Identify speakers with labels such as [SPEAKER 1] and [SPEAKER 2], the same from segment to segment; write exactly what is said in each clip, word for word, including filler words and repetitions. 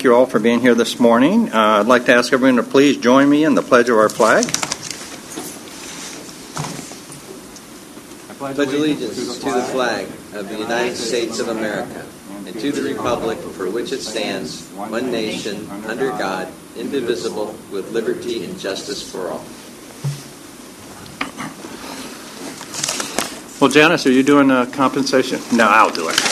[SPEAKER 1] thank you all for being here this morning. Uh, I'd like to ask everyone to please join me in the pledge of our flag.
[SPEAKER 2] I pledge allegiance to the flag of the United States of America and to the republic for which it stands, one nation, under God, indivisible, with liberty and justice for all.
[SPEAKER 1] Well, Janice, are you doing uh, compensation? No, I'll do it.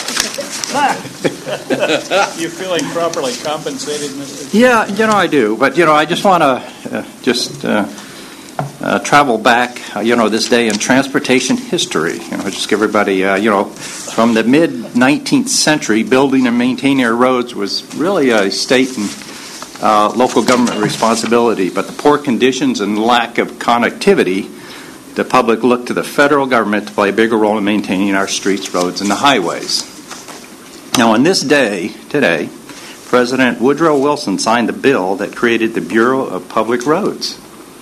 [SPEAKER 3] You feeling properly compensated, Mister
[SPEAKER 1] Yeah, you know, I do. But, you know, I just want to uh, just uh, uh, travel back, uh, you know, this day in transportation history. You know, just give everybody, uh, you know, from the mid-nineteenth century, building and maintaining our roads was really a state and uh, local government responsibility. But the poor conditions and lack of connectivity, the public looked to the federal government to play a bigger role in maintaining our streets, roads, and the highways. Now, on this day, today, President Woodrow Wilson signed the bill that created the Bureau of Public Roads.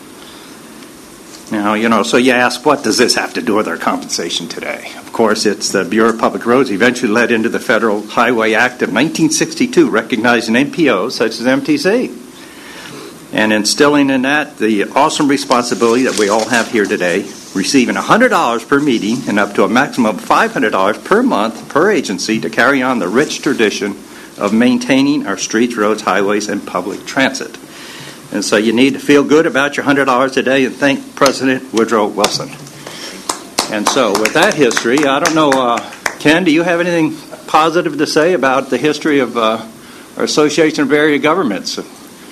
[SPEAKER 1] Now, you know, so you ask, what does this have to do with our compensation today? Of course, it's the Bureau of Public Roads eventually led into the Federal Highway Act of nineteen sixty-two, recognizing N P Os such as M T C, and instilling in that the awesome responsibility that we all have here today, receiving one hundred dollars per meeting and up to a maximum of five hundred dollars per month per agency to carry on the rich tradition of maintaining our streets, roads, highways, and public transit. And so you need to feel good about your one hundred dollars a day and thank President Woodrow Wilson. And so with that history, I don't know, uh, Ken, do you have anything positive to say about the history of uh, our Association of Area Governments?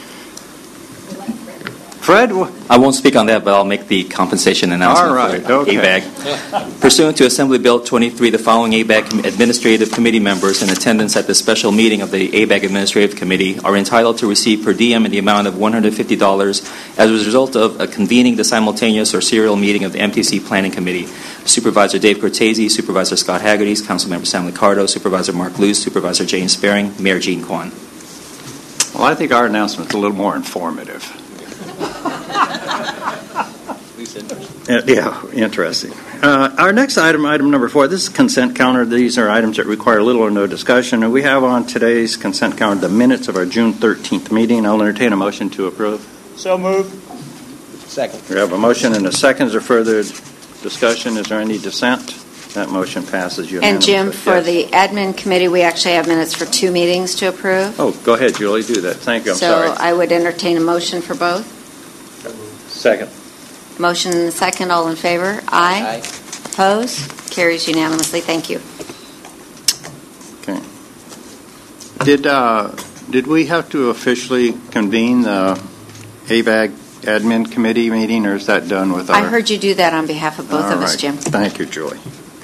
[SPEAKER 1] Fred?
[SPEAKER 4] I won't speak on that, but I'll make the compensation announcement.
[SPEAKER 1] All right,
[SPEAKER 4] for
[SPEAKER 1] okay.
[SPEAKER 4] A B A G. Pursuant to Assembly Bill twenty-three, the following A B A G Administrative Committee members in attendance at the special meeting of the A B A G Administrative Committee are entitled to receive per diem in the amount of one hundred fifty dollars as a result of a convening the simultaneous or serial meeting of the M T C Planning Committee. Supervisor Dave Cortese, Supervisor Scott Haggerty, Councilmember Sam Licardo, Supervisor Mark Luce, Supervisor James Sparing, Mayor Gene Kwan.
[SPEAKER 1] Well, I think our announcement's a little more informative. Uh, yeah, interesting. Uh, our next item, item number four, this is consent calendar. These are items that require little or no discussion. And we have on today's consent calendar the minutes of our June thirteenth meeting. I'll entertain a motion to approve.
[SPEAKER 3] So moved.
[SPEAKER 2] Second.
[SPEAKER 1] We have a motion and a second. Is there further discussion? Is there any dissent? That motion passes unanimously.
[SPEAKER 5] And Jim, for
[SPEAKER 1] yes.
[SPEAKER 5] the admin committee, we actually have minutes for two meetings to approve.
[SPEAKER 1] Oh, go ahead, Julie. Do that. Thank you. I'm
[SPEAKER 5] so
[SPEAKER 1] sorry.
[SPEAKER 5] So I would entertain a motion for both.
[SPEAKER 1] Second.
[SPEAKER 5] Motion and a second. All in favor? Aye.
[SPEAKER 2] Aye.
[SPEAKER 5] Opposed? Carries unanimously. Thank you.
[SPEAKER 1] Okay. Did uh, did we have to officially convene the A B A G admin committee meeting, or is that done with our...
[SPEAKER 5] I heard you do that on behalf of both
[SPEAKER 1] All
[SPEAKER 5] of us,
[SPEAKER 1] right.
[SPEAKER 5] Jim.
[SPEAKER 1] Thank you, Julie.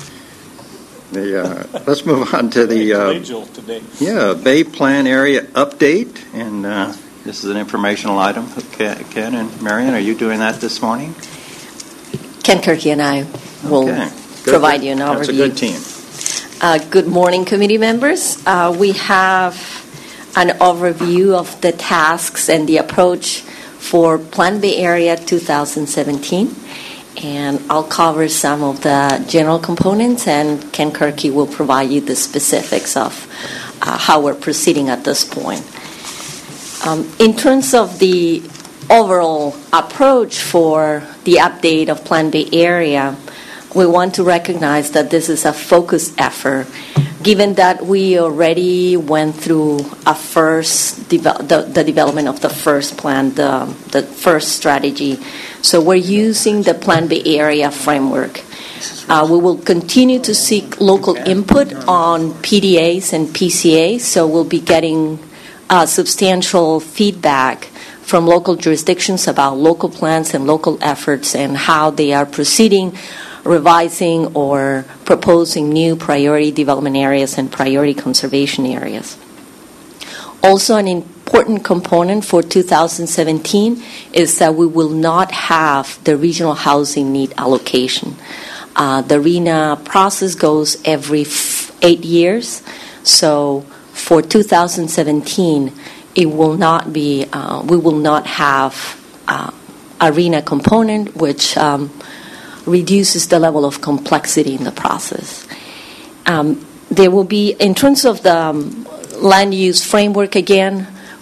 [SPEAKER 1] The uh, let's move on to the uh,
[SPEAKER 3] today.
[SPEAKER 1] yeah Bay Plan area update, and uh, this is an informational item. Ken and Marion, are you doing that this morning?
[SPEAKER 6] Ken Kirky and I will
[SPEAKER 1] okay.
[SPEAKER 6] provide you an overview.
[SPEAKER 1] That's a good team.
[SPEAKER 6] Uh, good morning, committee members. Uh, we have an overview of the tasks and the approach for Plan Bay Area twenty seventeen. And I'll cover some of the general components, and Ken Kirky will provide you the specifics of uh, how we're proceeding at this point. Um, in terms of the overall approach for the update of Plan Bay Area, we want to recognize that this is a focused effort, given that we already went through a first de- the, the development of the first plan, the, the first strategy. So we're using the Plan Bay Area framework. Uh, we will continue to seek local input on P D As and P C As, so we'll be getting uh, substantial feedback from local jurisdictions about local plans and local efforts and how they are proceeding, revising or proposing new priority development areas and priority conservation areas. Also, an important component for two thousand seventeen is that we will not have the regional housing need allocation. Uh, the R E N A process goes every f- eight years, so for two thousand seventeen, it will not be. Uh, we will not have uh, a R E N A component, which um, reduces the level of complexity in the process. Um, there will be, in terms of the um, land use framework again,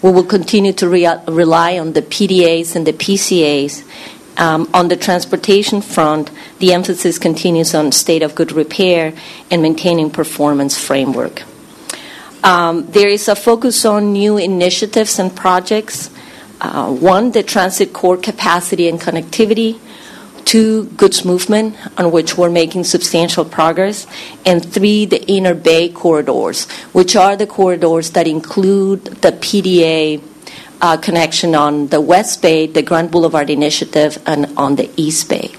[SPEAKER 6] We will continue to re- rely on the P D As and the P C As. Um, on the transportation front, the emphasis continues on state of good repair and maintaining performance framework. Um, there is a focus on new initiatives and projects. Uh, one, the transit core capacity and connectivity. Two, goods movement, on which we're making substantial progress. And three, the inner bay corridors, which are the corridors that include the P D A uh, connection on the West Bay, the Grand Boulevard Initiative, and on the East Bay.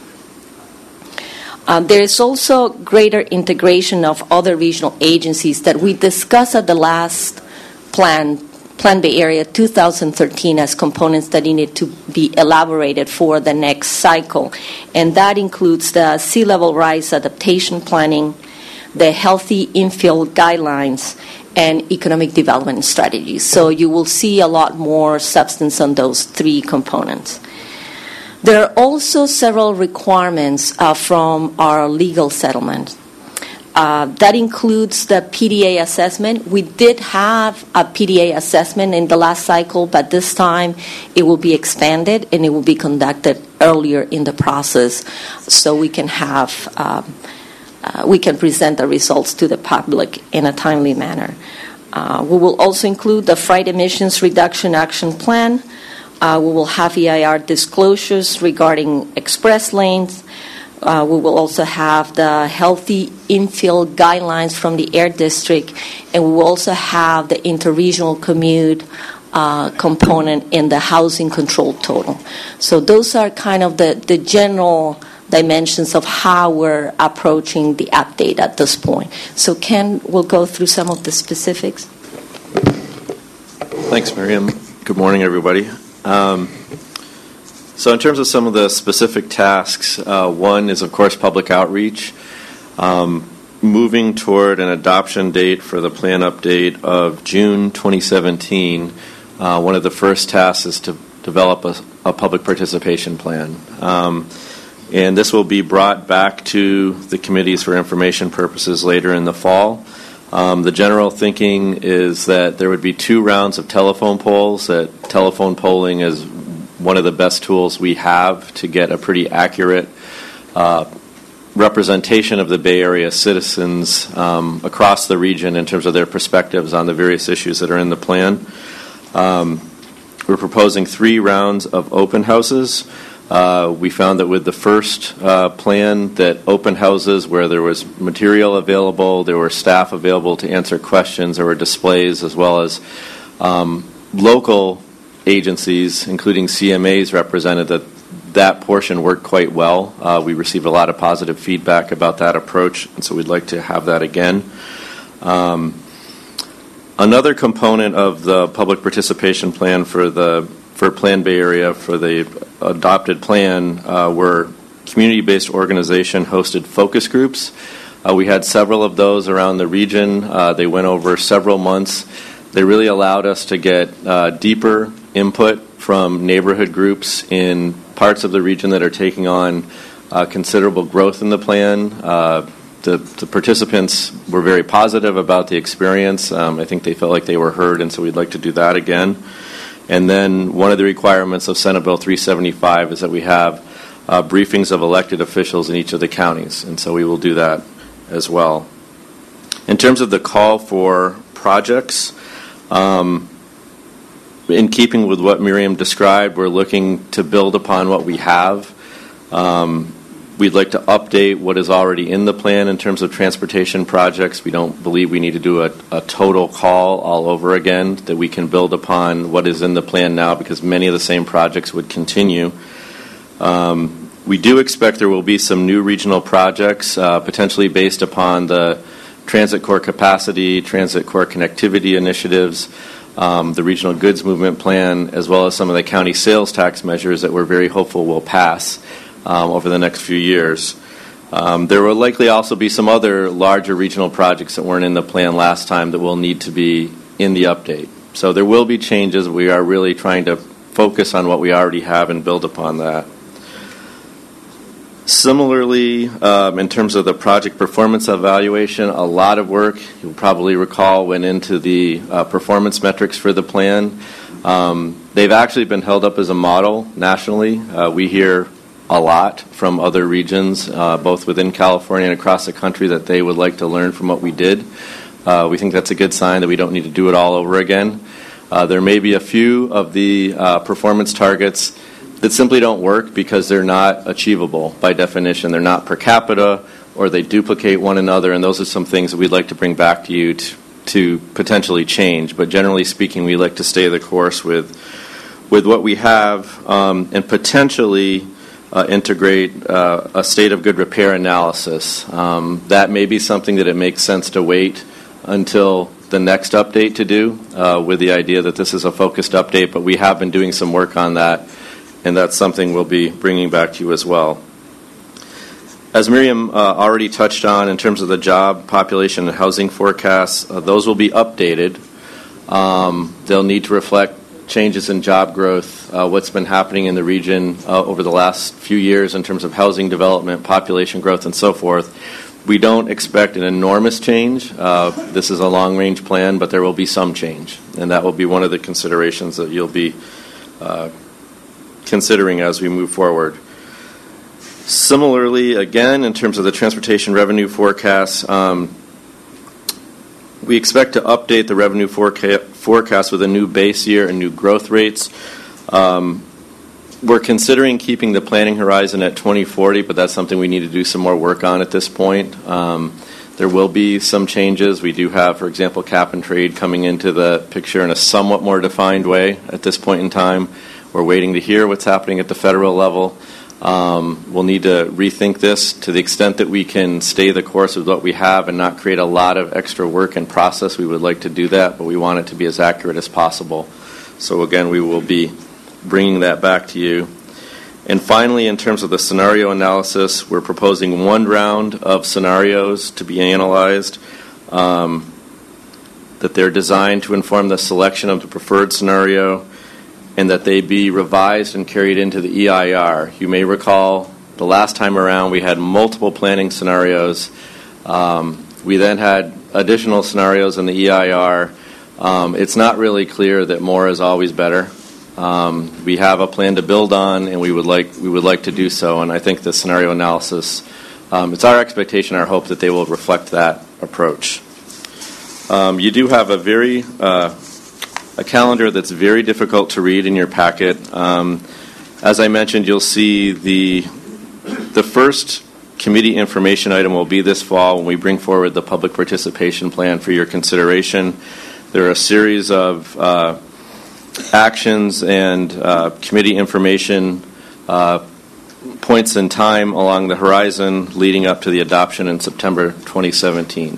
[SPEAKER 6] Uh, there is also greater integration of other regional agencies that we discussed at the last plan, Plan Bay Area two thousand thirteen, as components that need to be elaborated for the next cycle. And that includes the sea level rise adaptation planning, the healthy infill guidelines, and economic development strategies. So you will see a lot more substance on those three components. There are also several requirements uh, from our legal settlement. Uh, that includes the P D A assessment. We did have a P D A assessment in the last cycle, but this time it will be expanded and it will be conducted earlier in the process so we can have um, uh, we can present the results to the public in a timely manner. Uh, we will also include the freight emissions reduction action plan. Uh, we will have E I R disclosures regarding express lanes. Uh, we will also have the healthy infill guidelines from the Air District, and we will also have the interregional commute uh, component in the housing control total. So those are kind of the, the general dimensions of how we're approaching the update at this point. So Ken will go through some of the specifics.
[SPEAKER 7] Thanks, Miriam. Good morning, everybody. Um, So in terms of some of the specific tasks, uh, one is, of course, public outreach. Um, moving toward an adoption date for the plan update of June twenty seventeen, uh, one of the first tasks is to develop a, a public participation plan. Um, and this will be brought back to the committees for information purposes later in the fall. Um, the general thinking is that there would be two rounds of telephone polls, that telephone polling is one of the best tools we have to get a pretty accurate uh, representation of the Bay Area citizens um, across the region in terms of their perspectives on the various issues that are in the plan. Um, we're proposing three rounds of open houses. Uh, we found that with the first uh, plan that open houses where there was material available, there were staff available to answer questions, there were displays, as well as um, local agencies, including C M As, represented, that that portion worked quite well. Uh, we received a lot of positive feedback about that approach, and so we'd like to have that again. Um, another component of the public participation plan for the for Plan Bay Area, for the adopted plan, uh, were community-based organization-hosted focus groups. Uh, we had several of those around the region. Uh, they went over several months. They really allowed us to get uh, deeper input from neighborhood groups in parts of the region that are taking on uh, considerable growth in the plan. Uh, the, the participants were very positive about the experience. Um, I think they felt like they were heard, and so we'd like to do that again. And then one of the requirements of Senate Bill three seventy-five is that we have uh, briefings of elected officials in each of the counties, and so we will do that as well. In terms of the call for projects, um, in keeping with what Miriam described, we're looking to build upon what we have. Um, we'd like to update what is already in the plan in terms of transportation projects. We don't believe we need to do a, a total call all over again, that we can build upon what is in the plan now, because many of the same projects would continue. Um, we do expect there will be some new regional projects, uh, potentially based upon the transit core capacity, transit core connectivity initiatives, Um, the regional goods movement plan, as well as some of the county sales tax measures that we're very hopeful will pass um, over the next few years. Um, there will likely also be some other larger regional projects that weren't in the plan last time that will need to be in the update. So there will be changes. We are really trying to focus on what we already have and build upon that. Similarly, um, in terms of the project performance evaluation, a lot of work, you'll probably recall, went into the uh, performance metrics for the plan. Um, they've actually been held up as a model nationally. Uh, we hear a lot from other regions, uh, both within California and across the country, that they would like to learn from what we did. Uh, we think that's a good sign that we don't need to do it all over again. Uh, there may be a few of the uh, performance targets that simply don't work because they're not achievable by definition. They're not per capita, or they duplicate one another, and those are some things that we'd like to bring back to you to, to potentially change. But generally speaking, we like to stay the course with with what we have, um, and potentially uh, integrate uh, a state of good repair analysis. Um, that may be something that it makes sense to wait until the next update to do, uh, with the idea that this is a focused update, but we have been doing some work on that, and that's something we'll be bringing back to you as well. As Miriam uh, already touched on, in terms of the job, population, and housing forecasts, uh, those will be updated. Um, they'll need to reflect changes in job growth, uh, what's been happening in the region uh, over the last few years in terms of housing development, population growth, and so forth. We don't expect an enormous change. Uh, this is a long-range plan, but there will be some change, and that will be one of the considerations that you'll be uh, considering as we move forward. Similarly, again, in terms of the transportation revenue forecast, um, we expect to update the revenue foreca- forecast with a new base year and new growth rates. Um, we're considering keeping the planning horizon at twenty forty, but that's something we need to do some more work on at this point. Um, there will be some changes. We do have, for example, cap and trade coming into the picture in a somewhat more defined way at this point in time. We're waiting to hear what's happening at the federal level. Um, we'll need to rethink this to the extent that we can stay the course with what we have and not create a lot of extra work and process. We would like to do that, but we want it to be as accurate as possible. So again, we will be bringing that back to you. And finally, in terms of the scenario analysis, we're proposing one round of scenarios to be analyzed, um, that they're designed to inform the selection of the preferred scenario, and that they be revised and carried into the E I R. You may recall the last time around we had multiple planning scenarios. Um, we then had additional scenarios in the E I R. Um, it's not really clear that more is always better. Um, we have a plan to build on, and we would like we would like to do so. And I think the scenario analysis, um, it's our expectation, our hope that they will reflect that approach. Um, you do have a very uh, a calendar that's very difficult to read in your packet. Um, as I mentioned, you'll see the the first committee information item will be this fall when we bring forward the public participation plan for your consideration. There are a series of uh, actions and uh, committee information uh, points in time along the horizon leading up to the adoption in September twenty seventeen.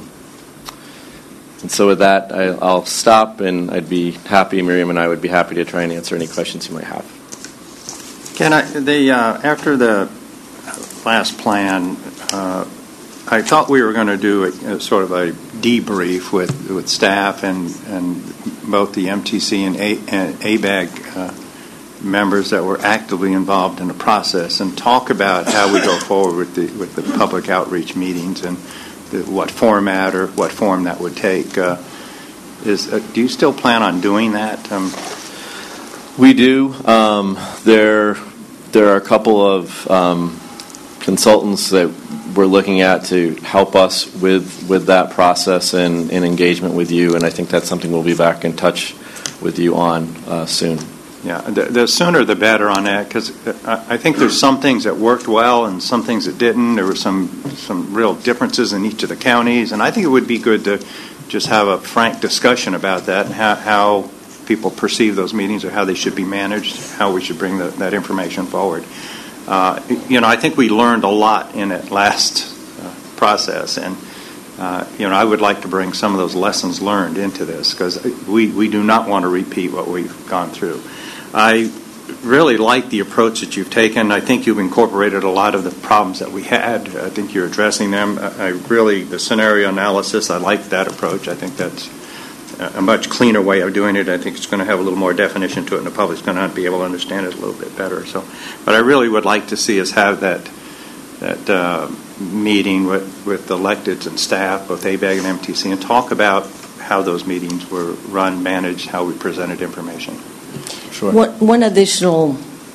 [SPEAKER 7] And so with that, I, I'll stop, and I'd be happy, Miriam and I would be happy to try and answer any questions you might have.
[SPEAKER 1] Can I, the, uh, after the last plan, uh, I thought we were going to do a, a sort of a debrief with, with staff and, and both the M T C and, a, and A B A G uh, members that were actively involved in the process, and talk about how we go forward with the, with the public outreach meetings and the, what format or what form that would take. Uh, is uh, do you still plan on doing that? Um,
[SPEAKER 7] we do. Um, there, there are a couple of um, consultants that we're looking at to help us with with that process and, and engagement with you, and I think that's something we'll be back in touch with you on uh, soon.
[SPEAKER 1] Yeah, the, the sooner the better on that, because I think there's some things that worked well and some things that didn't. There were some some real differences in each of the counties, and I think it would be good to just have a frank discussion about that and how, how people perceive those meetings or how they should be managed, how we should bring the, that information forward. Uh, you know, I think we learned a lot in that last uh, process, and uh, you know, I would like to bring some of those lessons learned into this, because we, we do not want to repeat what we've gone through. I really like the approach that you've taken. I think you've incorporated a lot of the problems that we had. I think you're addressing them. I really, the scenario analysis, I like that approach. I think that's a much cleaner way of doing it. I think it's going to have a little more definition to it, and the public's going to be able to understand it a little bit better. So, but I really would like to see us have that that uh, meeting with, with the electeds and staff, both A B A G and M T C, and talk about how those meetings were run, managed, how we presented information.
[SPEAKER 7] Sure.
[SPEAKER 6] One, one additional,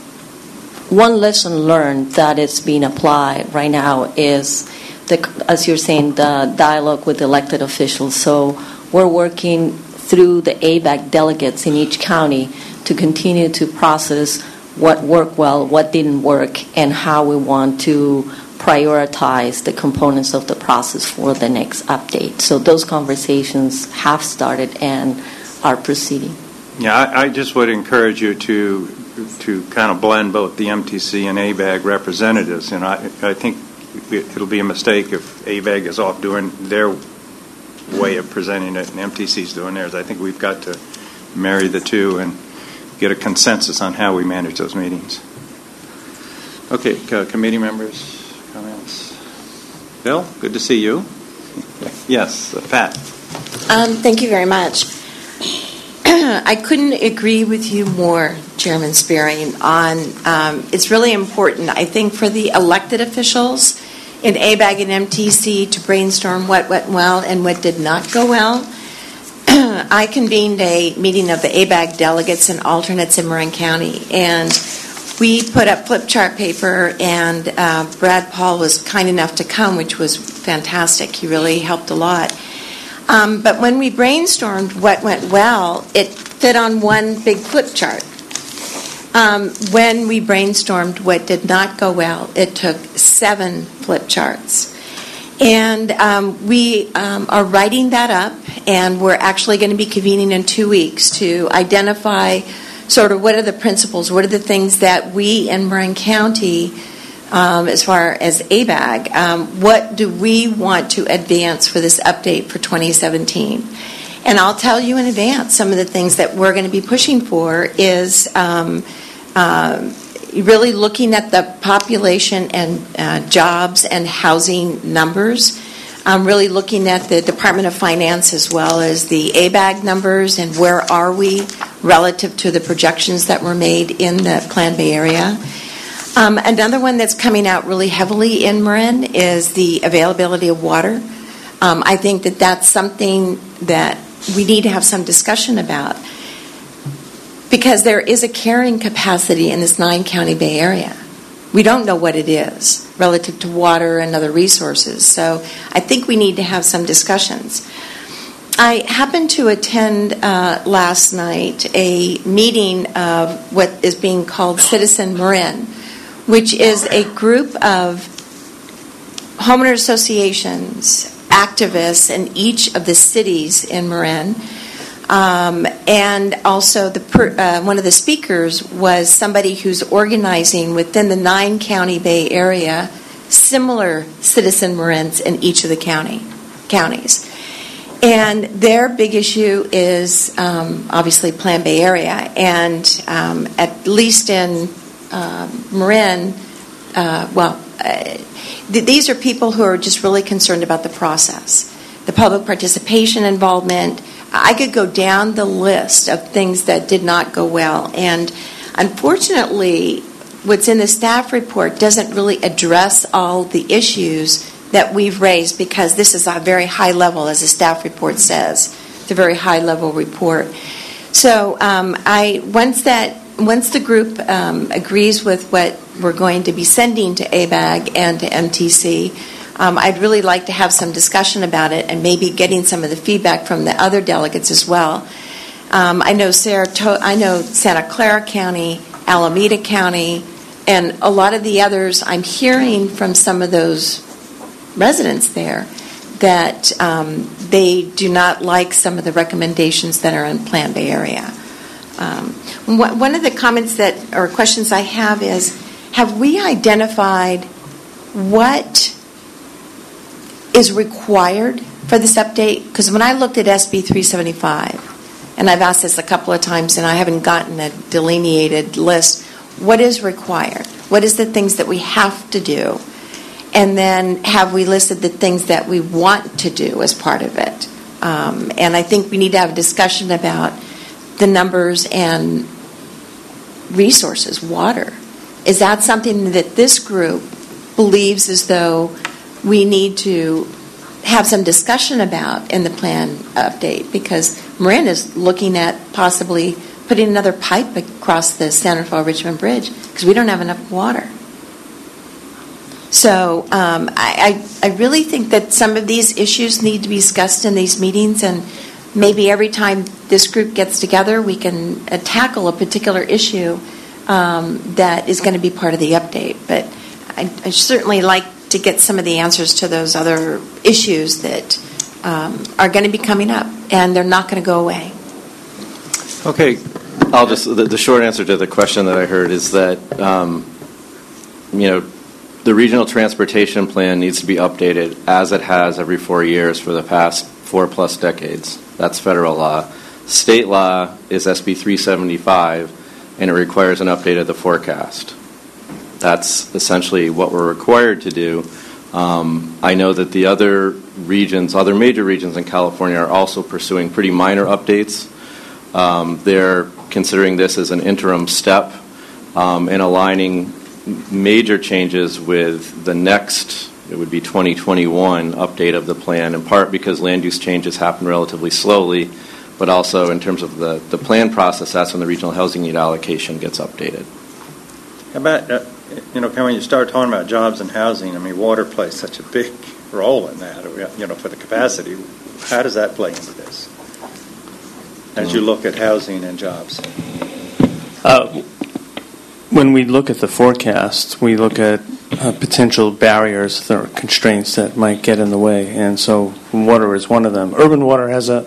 [SPEAKER 6] one lesson learned that is being applied right now is, the, as you're saying, the dialogue with elected officials. So we're working through the A B A C delegates in each county to continue to process what worked well, what didn't work, and how we want to prioritize the components of the process for the next update. So those conversations have started and are proceeding.
[SPEAKER 1] Yeah, I, I just would encourage you to to kind of blend both the M T C and A B A C representatives. And I, I think it'll be a mistake if A B A C is off doing their way of presenting it and M T C's doing theirs. I think we've got to marry the two and get a consensus on how we manage those meetings. Okay, uh, committee members, comments? Bill, good to see you. Yes, uh, Pat.
[SPEAKER 8] Um, thank you very much. I couldn't agree with you more, Chairman Spearing, on um, it's really important, I think, for the elected officials in A B A C and M T C to brainstorm what went well and what did not go well. I convened a meeting of the A B A C delegates and alternates in Marin County, and we put up flip chart paper, and uh, Brad Paul was kind enough to come, which was fantastic. He really helped a lot. Um, but when we brainstormed what went well, it fit on one big flip chart. Um, when we brainstormed what did not go well, it took seven flip charts. And um, we um, are writing that up, and we're actually going to be convening in two weeks to identify sort of what are the principles, what are the things that we in Marin County, um, as far as A B A C, um, what do we want to advance for this update for twenty seventeen? And I'll tell you in advance, some of the things that we're going to be pushing for is um, uh, really looking at the population and uh, jobs and housing numbers. I'm really looking at the Department of Finance as well as the A B A C numbers and where are we relative to the projections that were made in the Plan Bay area. Um, another one that's coming out really heavily in Marin is the availability of water. Um, I think that that's something that we need to have some discussion about, because there is a carrying capacity in this nine-county Bay Area. We don't know what it is relative to water and other resources. So I think we need to have some discussions. I happened to attend uh, last night a meeting of what is being called Citizen Marin, which is a group of homeowner associations, activists in each of the cities in Marin. Um, and also, the per, uh, one of the speakers was somebody who's organizing within the nine-county Bay Area similar citizen Marins in each of the county counties. And their big issue is um, obviously Plan Bay Area, and um, at least in um, Marin, uh, well, uh, th- these are people who are just really concerned about the process, the public participation involvement. I could go down the list of things that did not go well, and unfortunately, what's in the staff report doesn't really address all the issues that we've raised, because this is a very high level, as the staff report says. It's a very high level report. So um, I once that once the group um, agrees with what we're going to be sending to A B A C and to M T C, um, I'd really like to have some discussion about it and maybe getting some of the feedback from the other delegates as well. Um, I know Saratoga, I know Santa Clara County, Alameda County, and a lot of the others. I'm hearing from some of those residents there that um, they do not like some of the recommendations that are in Plan Bay Area. Um, wh- one of the comments that or questions I have is, have we identified what is required for this update? Because when I looked at S B three seventy-five, and I've asked this a couple of times and I haven't gotten a delineated list, what is required? What is the things that we have to do? And then have we listed the things that we want to do as part of it? Um, and I think we need to have a discussion about the numbers and resources, water. Is that something that this group believes as though we need to have some discussion about in the plan update, because Marin is looking at possibly putting another pipe across the San Rafael Richmond Bridge because we don't have enough water. So um, I, I, I really think that some of these issues need to be discussed in these meetings, and maybe every time this group gets together, we can uh, tackle a particular issue um, that is going to be part of the update. But I, I certainly like to get some of the answers to those other issues that um, are going to be coming up, and they're not going to go away.
[SPEAKER 7] Okay, I'll just, the, the short answer to the question that I heard is that, um, you know, the regional transportation plan needs to be updated as it has every four years for the past four plus decades. That's federal law. State law is S B three seventy-five, and it requires an update of the forecast. That's essentially what we're required to do. Um, I know that the other regions, other major regions in California are also pursuing pretty minor updates. Um, they're considering this as an interim step um, in aligning major changes with the next, it would be twenty twenty-one update of the plan, in part because land use changes happen relatively slowly, but also in terms of the, the plan process, that's when the regional housing need allocation gets updated.
[SPEAKER 1] How about, uh, you know, when you start talking about jobs and housing, I mean, water plays such a big role in that, you know, for the capacity. How does that play into this as you look at housing and jobs?
[SPEAKER 9] Uh, When we look at the forecast, we look at uh, potential barriers or constraints that might get in the way, and so water is one of them. Urban water has a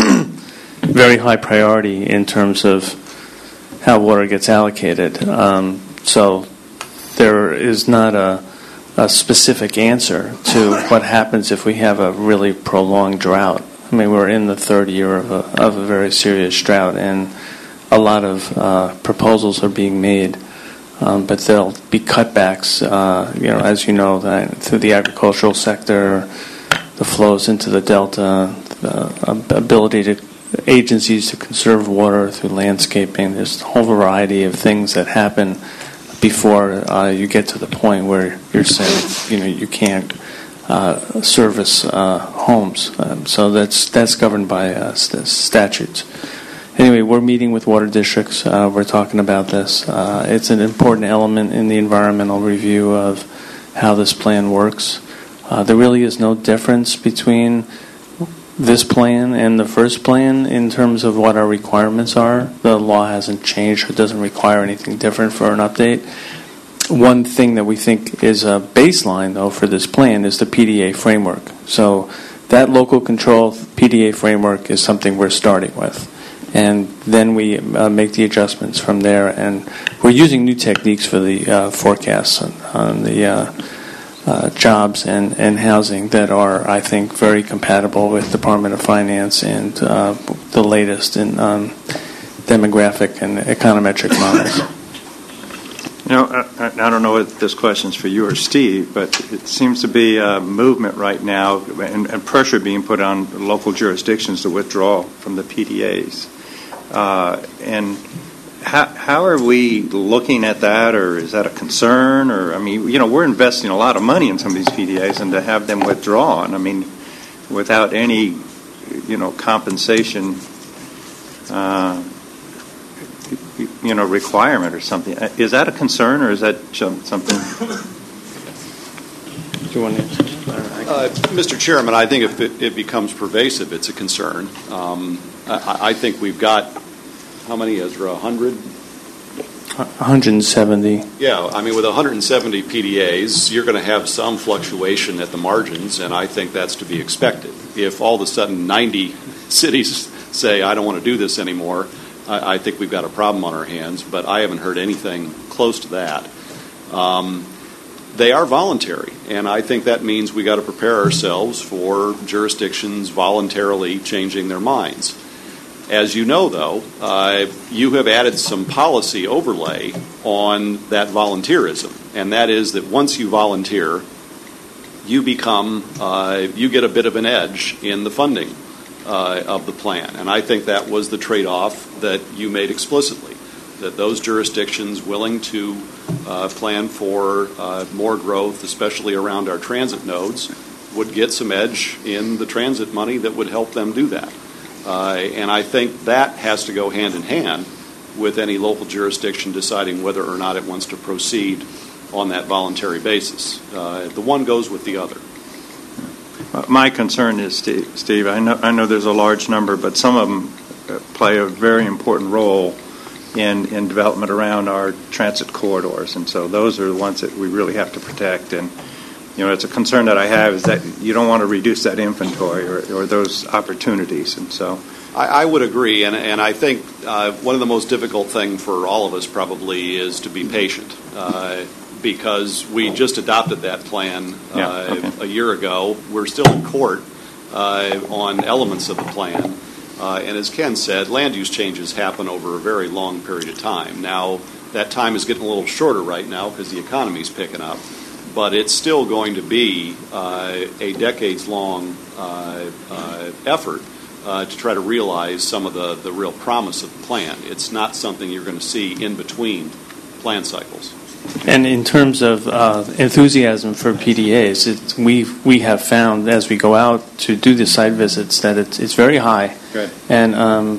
[SPEAKER 9] very high priority in terms of how water gets allocated. Um, so there is not a, a specific answer to what happens if we have a really prolonged drought. I mean, we're in the third year of a, of a very serious drought, and a lot of uh, proposals are being made. Um, but there'll be cutbacks, uh, you know, as you know, that through the agricultural sector, the flows into the delta, the ability to agencies to conserve water through landscaping. There's a whole variety of things that happen before uh, you get to the point where you're saying, you know, you can't uh, service uh, homes. Um, so that's that's governed by uh, st- statutes. Anyway, we're meeting with water districts. Uh, we're talking about this. Uh, it's an important element in the environmental review of how this plan works. Uh, there really is no difference between this plan and the first plan in terms of what our requirements are. The law hasn't changed. It doesn't require anything different for an update. One thing that we think is a baseline, though, for this plan is the P D A framework. So that local control P D A framework is something we're starting with. And then we uh, make the adjustments from there. And we're using new techniques for the uh, forecasts on, on the uh, uh, jobs and, and housing that are, I think, very compatible with Department of Finance and uh, the latest in um, demographic and econometric models.
[SPEAKER 1] You know, I, I don't know if this question's for you or Steve, but it seems to be a movement right now and, and pressure being put on local jurisdictions to withdraw from the P D As. Uh, and how, how are we looking at that, or is that a concern? Or, I mean, you know, we're investing a lot of money in some of these P D As, and to have them withdrawn, I mean, without any, you know, compensation, uh, you know, requirement or something. Is that a concern, or is that something?
[SPEAKER 9] Do you want to answer?
[SPEAKER 10] Uh, Mister Chairman, I think if it, it becomes pervasive, it's a concern. Um, I, I think we've got, how many, Ezra, one hundred?
[SPEAKER 9] one hundred seventy.
[SPEAKER 10] Yeah, I mean, with one hundred seventy P D As, you're going to have some fluctuation at the margins, and I think that's to be expected. If all of a sudden ninety cities say, I don't want to do this anymore, I, I think we've got a problem on our hands, but I haven't heard anything close to that. Um, They are voluntary, and I think that means we got to prepare ourselves for jurisdictions voluntarily changing their minds. As you know, though, uh, you have added some policy overlay on that volunteerism, and that is that once you volunteer, you become, uh, you get a bit of an edge in the funding uh, of the plan, and I think that was the trade-off that you made explicitly, that those jurisdictions willing to Uh, plan for uh, more growth, especially around our transit nodes, would get some edge in the transit money that would help them do that. Uh, and I think that has to go hand in hand with any local jurisdiction deciding whether or not it wants to proceed on that voluntary basis. Uh, the one goes with the other.
[SPEAKER 1] My concern is, Steve, Steve I know, I know there's a large number, but some of them play a very important role in, in development around our transit corridors, and so those are the ones that we really have to protect. And you know, it's a concern that I have is that you don't want to reduce that inventory or, or those opportunities, and so.
[SPEAKER 10] I, I would agree, and, and I think uh, one of the most difficult thing for all of us probably is to be patient, uh, because we just adopted that plan uh,
[SPEAKER 1] yeah, okay.
[SPEAKER 10] a year ago. We're still in court uh, on elements of the plan, uh, and as Ken said, land use changes happen over a very long period of time. Now, that time is getting a little shorter right now because the economy's picking up, but it's still going to be uh, a decades-long uh, uh, effort Uh, to try to realize some of the, the real promise of the plan. It's not something you're going to see in between plan cycles.
[SPEAKER 9] And in terms of uh, enthusiasm for P D As, it's, we we have found as we go out to do the site visits that it's it's very high,
[SPEAKER 10] Good.
[SPEAKER 9] and um,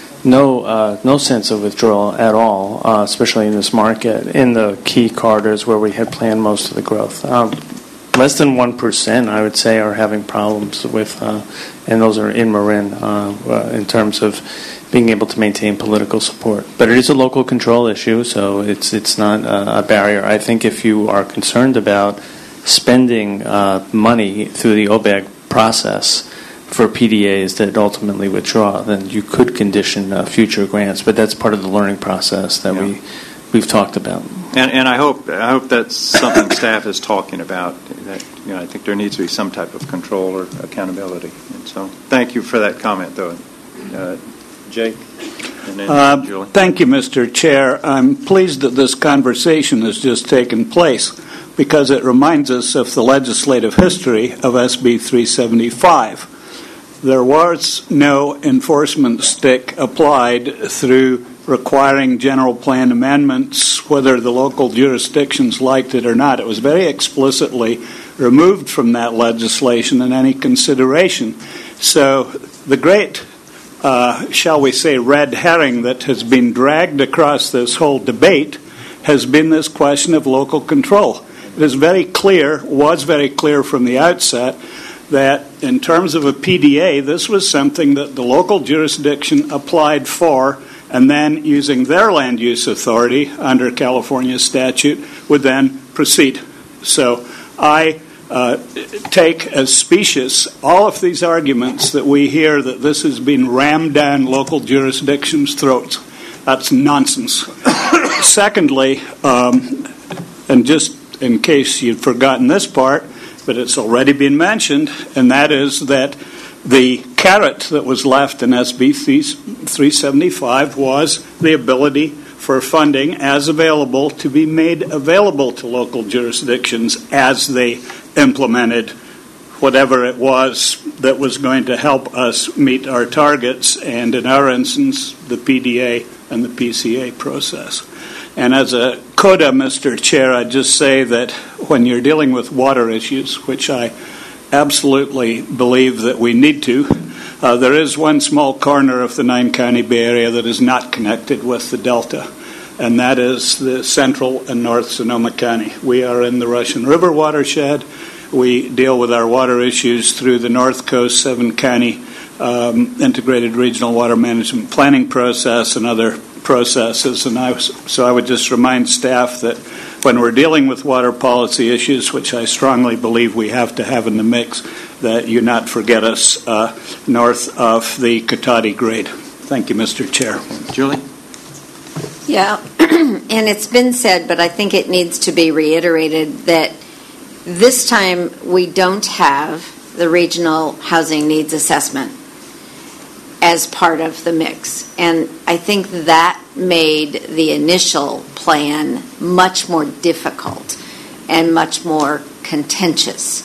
[SPEAKER 9] no uh, no sense of withdrawal at all, uh, especially in this market in the key corridors where we had planned most of the growth. Um, Less than one percent, I would say, are having problems with, uh, and those are in Marin, uh, uh, in terms of being able to maintain political support. But it is a local control issue, so it's it's not uh, a barrier. I think if you are concerned about spending uh, money through the O B A G process for P D As that ultimately withdraw, then you could condition uh, future grants. But that's part of the learning process that
[SPEAKER 1] yeah.
[SPEAKER 9] we we've talked about.
[SPEAKER 1] And, and I hope I hope that's something staff is talking about. That, you know, I think there needs to be some type of control or accountability. And so, thank you for that comment, though, uh, Jake. And then
[SPEAKER 3] uh,
[SPEAKER 1] Julie.
[SPEAKER 3] Thank you, Mister Chair. I'm pleased that this conversation has just taken place because it reminds us of the legislative history of S B three seventy-five. There was no enforcement stick applied through requiring general plan amendments, whether the local jurisdictions liked it or not. It was very explicitly removed from that legislation and any consideration. So the great, uh, shall we say, red herring that has been dragged across this whole debate has been this question of local control. It is very clear, was very clear from the outset, that in terms of a P D A, this was something that the local jurisdiction applied for, and then using their land use authority under California statute would then proceed. So I uh, take as specious all of these arguments that we hear that this has been rammed down local jurisdictions' throats. That's nonsense. Secondly, um, and just in case you'd forgotten this part, but it's already been mentioned, and that is that the carrot that was left in S B three seventy-five was the ability for funding as available to be made available to local jurisdictions as they implemented whatever it was that was going to help us meet our targets, and in our instance, the P D A and the P C A process. And as a coda, Mister Chair, I'd just say that when you're dealing with water issues, which I absolutely believe that we need to, uh, there is one small corner of the nine-county Bay Area that is not connected with the Delta, and that is the central and north Sonoma County. We are in the Russian River watershed. We deal with our water issues through the North Coast seven-county um, integrated regional water management planning process and other processes. And I, so I would just remind staff that when we're dealing with water policy issues, which I strongly believe we have to have in the mix, that you not forget us uh, north of the Cotati grade. Thank you, Mister Chair.
[SPEAKER 1] Julie?
[SPEAKER 5] Yeah, and it's been said, but I think it needs to be reiterated that this time we don't have the regional housing needs assessment as part of the mix. And I think that made the initial plan much more difficult and much more contentious.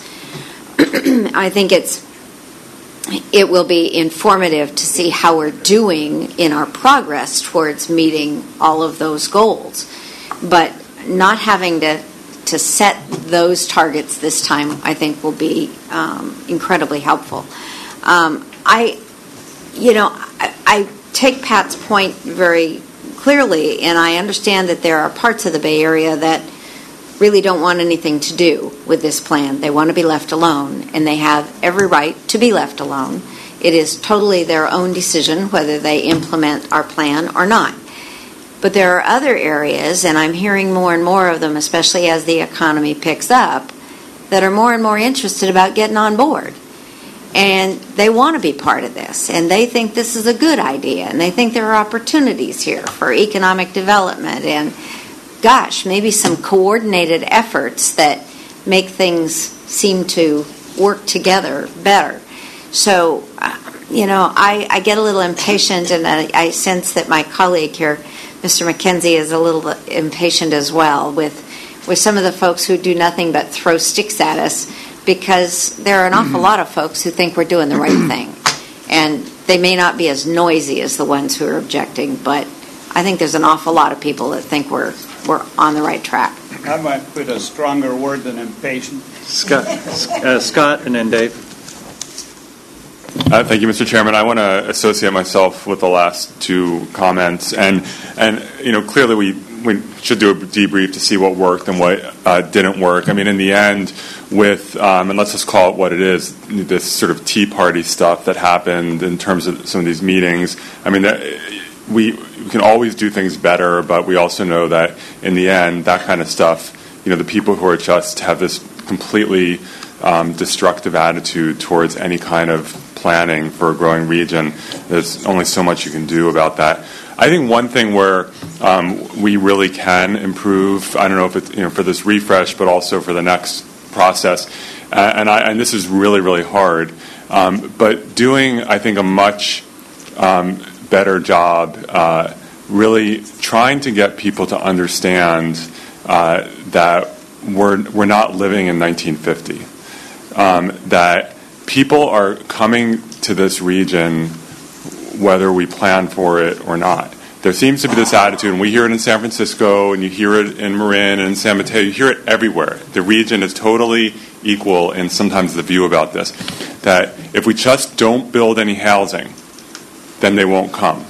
[SPEAKER 5] I think it's it will be informative to see how we're doing in our progress towards meeting all of those goals. But not having to, to set those targets this time, I think, will be um, incredibly helpful. Um, I, you know, I, I take Pat's point very clearly, and I understand that there are parts of the Bay Area that really don't want anything to do with this plan. They want to be left alone, and they have every right to be left alone. It is totally their own decision whether they implement our plan or not. But there are other areas, and I'm hearing more and more of them, especially as the economy picks up, that are more and more interested about getting on board. And they want to be part of this, and they think this is a good idea, and they think there are opportunities here for economic development and, gosh, maybe some coordinated efforts that make things seem to work together better. So, uh, you know, I, I get a little impatient, and I, I sense that my colleague here, Mister McKenzie, is a little impatient as well with, with some of the folks who do nothing but throw sticks at us, because there are an awful lot of folks who think we're doing the right thing. And they may not be as noisy as the ones who are objecting, but I think there's an awful lot of people that think we're we're on the right track.
[SPEAKER 3] I might put a stronger word than impatient.
[SPEAKER 1] Scott, uh, Scott, and then Dave.
[SPEAKER 11] Uh, thank you, Mister Chairman. I want to associate myself with the last two comments, and and you know clearly we we should do a debrief to see what worked and what uh, didn't work. I mean, in the end, with um, and let's just call it what it is, this sort of Tea Party stuff that happened in terms of some of these meetings. I mean, that, we, we can always do things better, but we also know that in the end, that kind of stuff, you know, the people who are just have this completely um, destructive attitude towards any kind of planning for a growing region. There's only so much you can do about that. I think one thing where um, we really can improve, I don't know if it's you know for this refresh, but also for the next process, uh, and I, and this is really really hard, um, but doing I think a much um, better job, uh, really trying to get people to understand uh, that we're we're not living in nineteen fifty, um, that people are coming to this region whether we plan for it or not. There seems to be this attitude, and we hear it in San Francisco, and you hear it in Marin and in San Mateo, you hear it everywhere. The region is totally equal in sometimes the view about this, that if we just don't build any housing, then they won't come.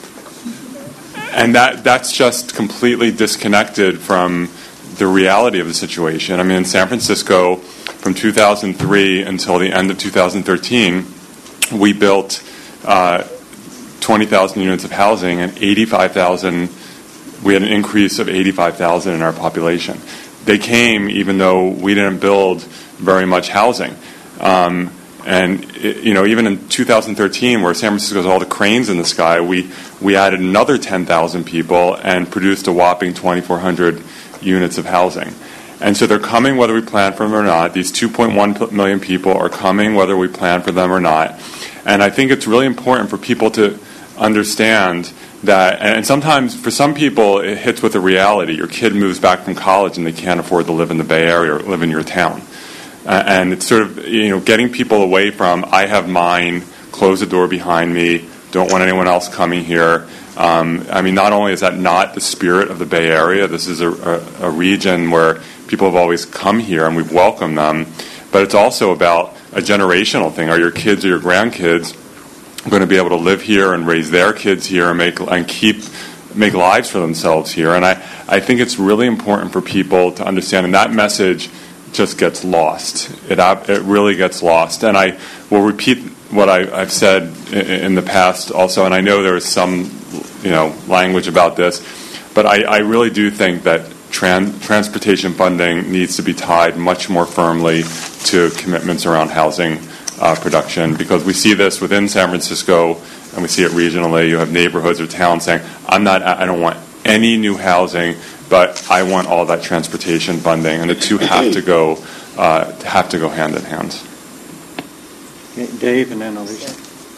[SPEAKER 11] And that that's just completely disconnected from the reality of the situation. I mean, in San Francisco, from two thousand three until the end of two thousand thirteen, we built uh, twenty thousand units of housing, and eighty-five thousand, we had an increase of eighty-five thousand in our population. They came even though we didn't build very much housing. Um, and, it, you know, even in two thousand thirteen, where San Francisco has all the cranes in the sky, we, we added another ten thousand people and produced a whopping twenty-four hundred units of housing. And so they're coming whether we plan for them or not. These two point one million people are coming whether we plan for them or not. And I think it's really important for people to understand that, and sometimes for some people it hits with a reality. Your kid moves back from college and they can't afford to live in the Bay Area or live in your town. Uh, and it's sort of, you know, getting people away from, I have mine, close the door behind me, don't want anyone else coming here. Um, I mean, not only is that not the spirit of the Bay Area, this is a, a, a region where people have always come here and we've welcomed them, but it's also about a generational thing. Are your kids or your grandkids going to be able to live here and raise their kids here and make and keep make lives for themselves here? And I, I think it's really important for people to understand, and that message just gets lost. It it really gets lost. And I will repeat what I, I've said in, in the past also, and I know there is some you know language about this, but I, I really do think that Tran- transportation funding needs to be tied much more firmly to commitments around housing uh, production, because we see this within San Francisco and we see it regionally. You have neighborhoods or towns saying, "I'm not. I don't want any new housing, but I want all that transportation funding," and the two have to go uh, have to go hand in hand.
[SPEAKER 1] Dave, and then Alicia.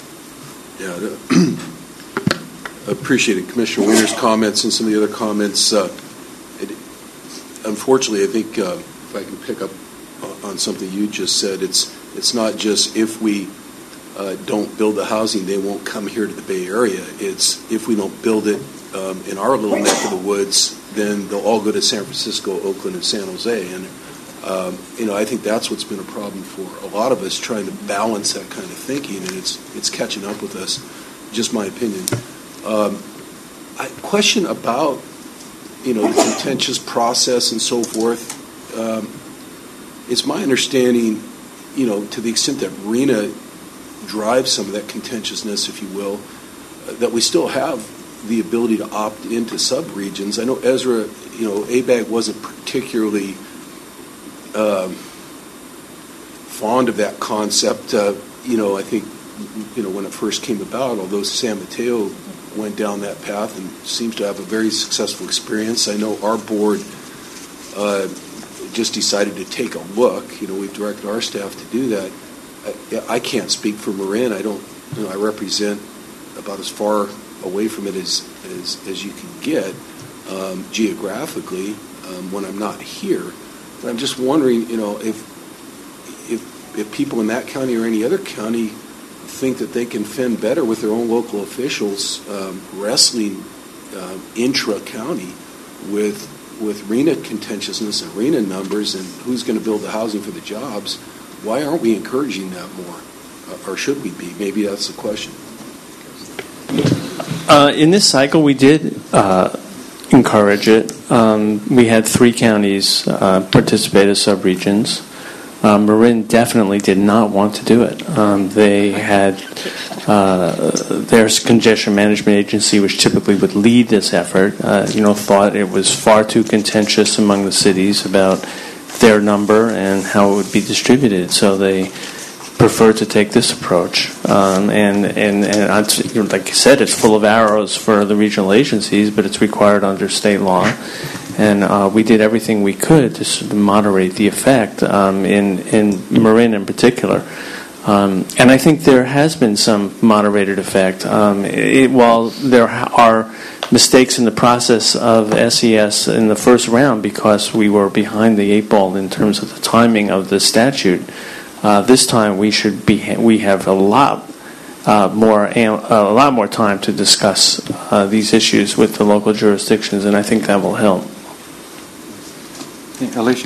[SPEAKER 12] Yeah, appreciated Commissioner Weiner's comments and some of the other comments. Uh, it, unfortunately, I think uh, if I can pick up on something you just said, it's it's not just if we uh, don't build the housing, they won't come here to the Bay Area. It's if we don't build it um, in our little neck of the woods, then they'll all go to San Francisco, Oakland, and San Jose. And Um, you know, I think that's what's been a problem for a lot of us, trying to balance that kind of thinking, and it's it's catching up with us. Just my opinion. Um, I question about, you know, the contentious process and so forth. Um, it's my understanding, you know, to the extent that RHNA drives some of that contentiousness, if you will, uh, that we still have the ability to opt into sub-regions. I know Ezra, you know, A B A G wasn't particularly um, fond of that concept. Uh, you know, I think, you know, when it first came about, although San Mateo went down that path and seems to have a very successful experience. I know our board uh, just decided to take a look. You know, we've directed our staff to do that. I, I can't speak for Marin. I don't, you know, I represent about as far away from it as as, as you can get um, geographically um, when I'm not here. But I'm just wondering, you know, if if if people in that county or any other county think that they can fend better with their own local officials um, wrestling uh, intra-county with with RHNA contentiousness and RHNA numbers and who's going to build the housing for the jobs, why aren't we encouraging that more? Uh, or should we be? Maybe that's the question.
[SPEAKER 9] Uh, in this cycle, we did uh, encourage it. Um, we had three counties uh, participate as subregions. Um, Marin definitely did not want to do it. Um, they had uh, their congestion management agency, which typically would lead this effort, uh, you know, thought it was far too contentious among the cities about their number and how it would be distributed. So they preferred to take this approach. Um, and and, and I'd, you know, like I said, it's full of arrows for the regional agencies, but it's required under state law. And uh, we did everything we could to sort of moderate the effect um, in, in Marin in particular. Um, and I think there has been some moderated effect. Um, it, while there are mistakes in the process of S E S in the first round because we were behind the eight ball in terms of the timing of the statute, uh, this time we should be we have a lot uh, more a lot more time to discuss uh, these issues with the local jurisdictions, and I think that will help.
[SPEAKER 1] Alicia?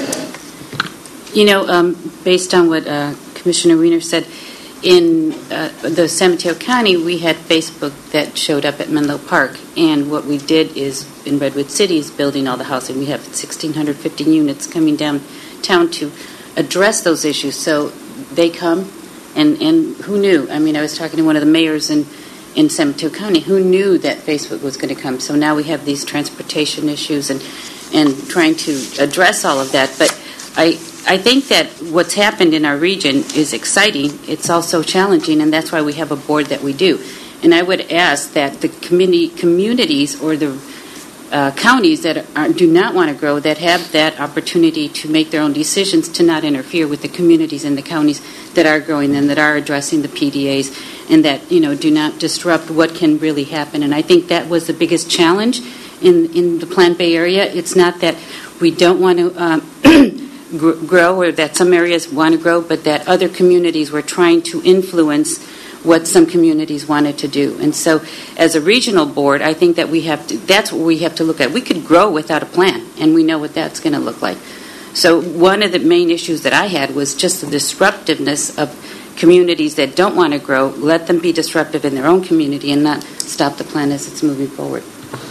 [SPEAKER 13] You know, um, based on what uh, Commissioner Wiener said, in uh, the San Mateo County, we had Facebook that showed up at Menlo Park, and what we did is, in Redwood City, is building all the housing. We have one thousand six hundred fifty units coming downtown to address those issues. So they come, and, and who knew? I mean, I was talking to one of the mayors in, in San Mateo County. Who knew that Facebook was going to come? So now we have these transportation issues and and trying to address all of that. But I I think that what's happened in our region is exciting. It's also challenging, and that's why we have a board that we do. And I would ask that the community, communities or the uh, counties that are, do not want to grow, that have that opportunity to make their own decisions, to not interfere with the communities and the counties that are growing and that are addressing the P D As, and that, you know, do not disrupt what can really happen. And I think that was the biggest challenge in, in the Plant Bay area. It's not that we don't want to um, grow or that some areas want to grow, but that other communities were trying to influence what some communities wanted to do. And so as a regional board, I think that we have to, that's what we have to look at. We could grow without a plan, and we know what that's going to look like. So one of the main issues that I had was just the disruptiveness of communities that don't want to grow. Let them be disruptive in their own community and not stop the plan as it's moving forward.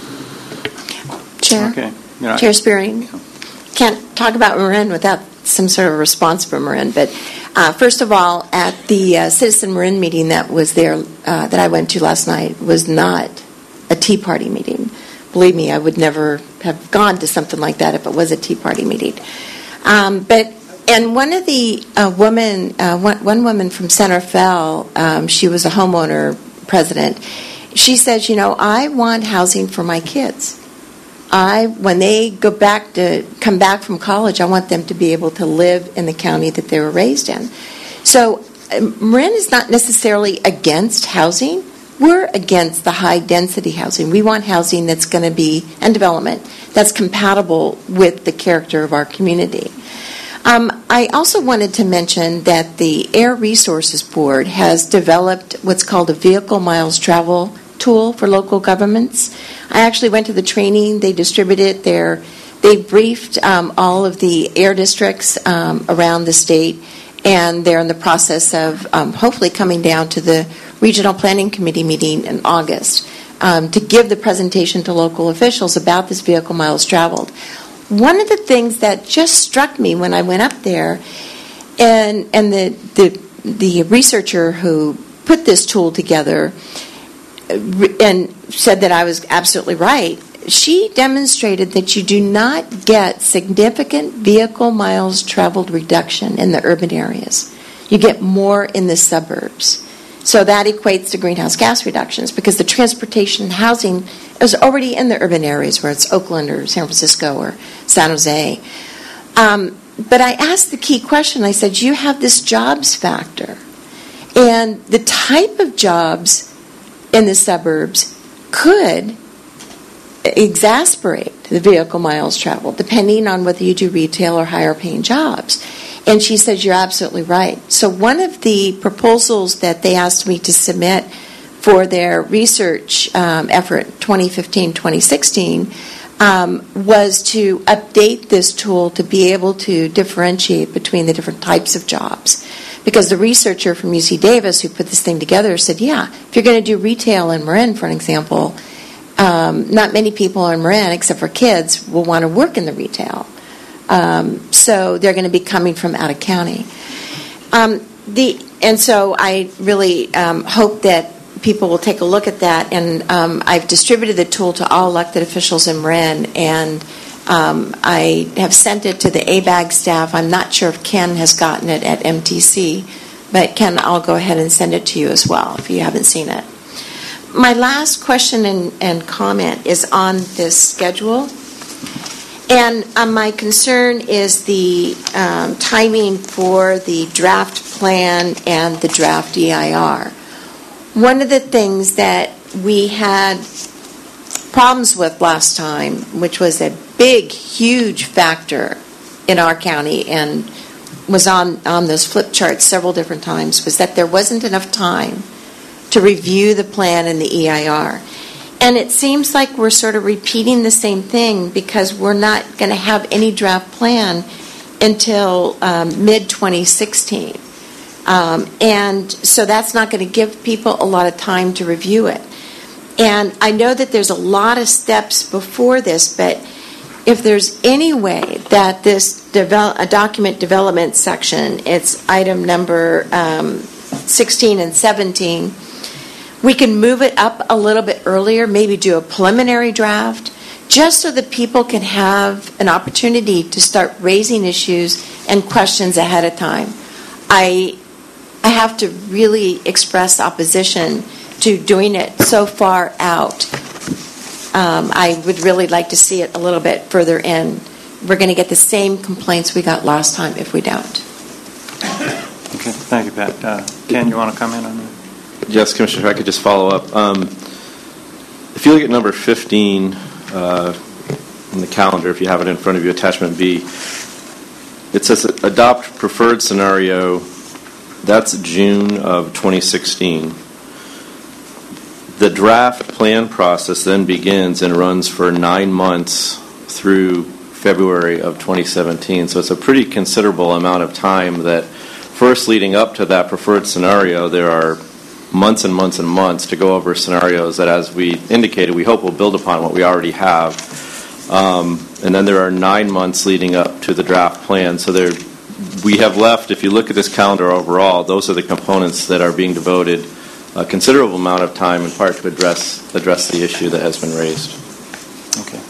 [SPEAKER 8] Chair,
[SPEAKER 1] Okay. Yeah,
[SPEAKER 8] Chair Spearing, can't talk about Marin without some sort of response from Marin. But uh, first of all, at the uh, Citizen Marin meeting that was there, uh, that I went to last night, was not a Tea Party meeting. Believe me, I would never have gone to something like that if it was a Tea Party meeting. Um, but and one of the uh, woman, uh, one, one woman from Center Fell, um, she was a homeowner president. She says, you know, I want housing for my kids. I, when they go back to come back from college, I want them to be able to live in the county that they were raised in. So Marin is not necessarily against housing. We're against the high density housing. We want housing that's going to be, and development, that's compatible with the character of our community. Um, I also wanted to mention that the Air Resources Board has developed what's called a vehicle miles travel tool for local governments. I actually went to the training. They distributed it. They're They briefed um, all of the air districts um, around the state, and they're in the process of um, hopefully coming down to the Regional Planning Committee meeting in August um, to give the presentation to local officials about this vehicle miles traveled. One of the things that just struck me when I went up there, and and the the, the researcher who put this tool together and said that I was absolutely right, she demonstrated that you do not get significant vehicle miles traveled reduction in the urban areas. You get more in the suburbs. So that equates to greenhouse gas reductions because the transportation and housing is already in the urban areas, where it's Oakland or San Francisco or San Jose. Um, but I asked the key question. I said, you have this jobs factor. And the type of jobs in the suburbs could exasperate the vehicle miles traveled, depending on whether you do retail or higher paying jobs. And she says, you're absolutely right. So one of the proposals that they asked me to submit for their research um, effort twenty fifteen twenty sixteen um, was to update this tool to be able to differentiate between the different types of jobs. Because the researcher from U C Davis who put this thing together said, yeah, if you're going to do retail in Marin, for an example, um, not many people in Marin, except for kids, will want to work in the retail. Um, so they're going to be coming from out of county. Um, the and so I really um, hope that people will take a look at that. And um, I've distributed the tool to all elected officials in Marin, and um, I have sent it to the A B A G staff. I'm not sure if Ken has gotten it at M T C, but Ken, I'll go ahead and send it to you as well if you haven't seen it. My last question and, and comment is on this schedule. And um, my concern is the um, timing for the draft plan and the draft E I R. One of the things that we had problems with last time, which was a big, huge factor in our county and was on, on those flip charts several different times, was that there wasn't enough time to review the plan and the E I R. And it seems like we're sort of repeating the same thing because we're not going to have any draft plan until um, mid twenty sixteen. Um, and so that's not going to give people a lot of time to review it. And I know that there's a lot of steps before this, but if there's any way that this develop, a document development section, it's item number um, sixteen and seventeen, we can move it up a little bit earlier, maybe do a preliminary draft, just so that people can have an opportunity to start raising issues and questions ahead of time. I, I have to really express opposition to doing it so far out. Um, I would really like to see it a little bit further in. We're going to get the same complaints we got last time if we don't.
[SPEAKER 1] Okay, thank you, Pat. Uh, Ken, you want to comment on that?
[SPEAKER 7] Yes, Commissioner, if I could just follow up. Um, if you look at number fifteen uh, in the calendar, if you have it in front of you, attachment B, it says adopt preferred scenario. That's June of twenty sixteen. The draft plan process then begins and runs for nine months through February of twenty seventeen. So it's a pretty considerable amount of time that first leading up to that preferred scenario, there are months and months and months to go over scenarios that, as we indicated, we hope will build upon what we already have. Um, and then there are nine months leading up to the draft plan. So there, we have left, if you look at this calendar overall, those are the components that are being devoted a considerable amount of time in part to address address the issue that has been raised.
[SPEAKER 1] Okay.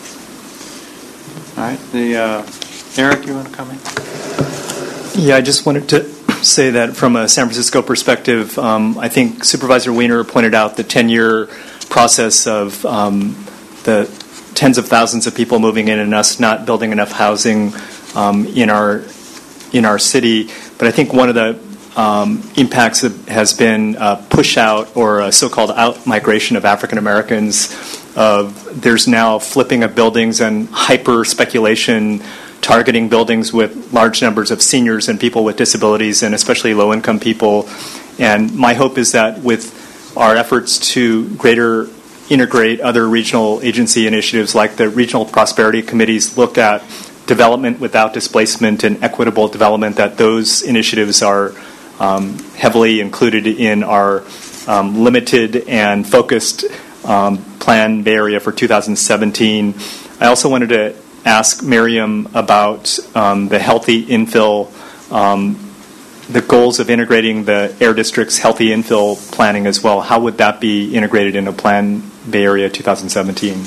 [SPEAKER 1] All right. The uh, Eric, you want to comment?
[SPEAKER 14] Yeah, I just wanted to say that from a San Francisco perspective, um, I think Supervisor Wiener pointed out the ten-year process of um, the tens of thousands of people moving in and us not building enough housing um, in our in our city. But I think one of the um, impacts has been a push out or a so-called out migration of African Americans. Of there's now flipping of buildings and hyper speculation targeting buildings with large numbers of seniors and people with disabilities, and especially low-income people. And my hope is that with our efforts to greater integrate other regional agency initiatives like the Regional Prosperity Committees looked at development without displacement and equitable development, that those initiatives are um, heavily included in our um, limited and focused um, plan Bay Area for two thousand seventeen. I also wanted to ask Miriam about um, the healthy infill, um, the goals of integrating the Air District's healthy infill planning as well. How would that be integrated into Plan Bay Area twenty seventeen?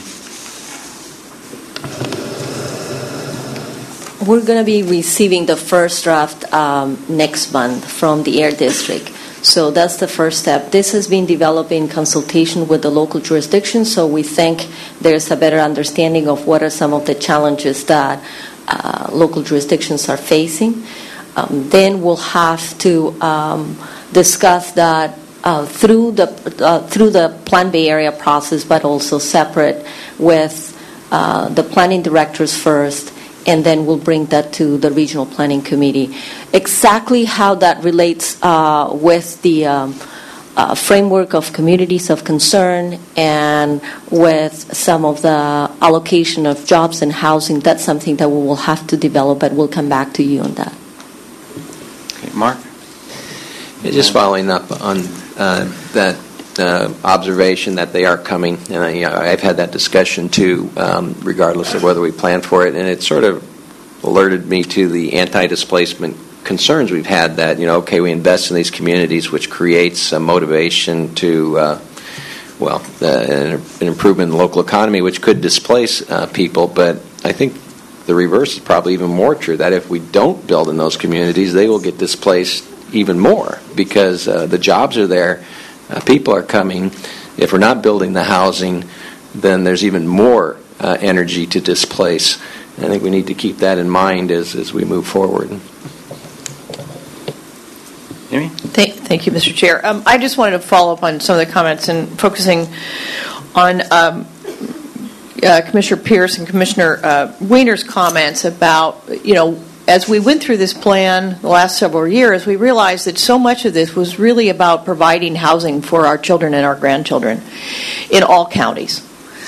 [SPEAKER 6] We're going to be receiving the first draft um, next month from the Air District. So that's the first step. This has been developed in consultation with the local jurisdictions, so we think there's a better understanding of what are some of the challenges that uh, local jurisdictions are facing. Um, then we'll have to um, discuss that uh, through the uh, through the Plan Bay Area process, but also separate with uh, the planning directors first, and then we'll bring that to the Regional Planning Committee. Exactly how that relates uh, with the um, uh, framework of communities of concern and with some of the allocation of jobs and housing, that's something that we will have to develop, but we'll come back to you on that.
[SPEAKER 1] Okay, Mark?
[SPEAKER 2] Yeah, just following up on uh, that uh, observation that they are coming, and I, you know, I've had that discussion too, um, regardless of whether we plan for it, and it sort of alerted me to the anti-displacement concerns we've had that, you know, okay, we invest in these communities, which creates a motivation to, uh, well, uh, an, an improvement in the local economy, which could displace uh, people, but I think the reverse is probably even more true, that if we don't build in those communities, they will get displaced even more because uh, the jobs are there, uh, people are coming. If we're not building the housing, then there's even more uh, energy to displace. And I think we need to keep that in mind as, as we move forward.
[SPEAKER 1] Amy?
[SPEAKER 15] Thank, thank you, Mister Chair. Um, I just wanted to follow up on some of the comments and focusing on um, uh, Commissioner Pierce and Commissioner uh, Weiner's comments about, you know, as we went through this plan the last several years, we realized that so much of this was really about providing housing for our children and our grandchildren in all counties.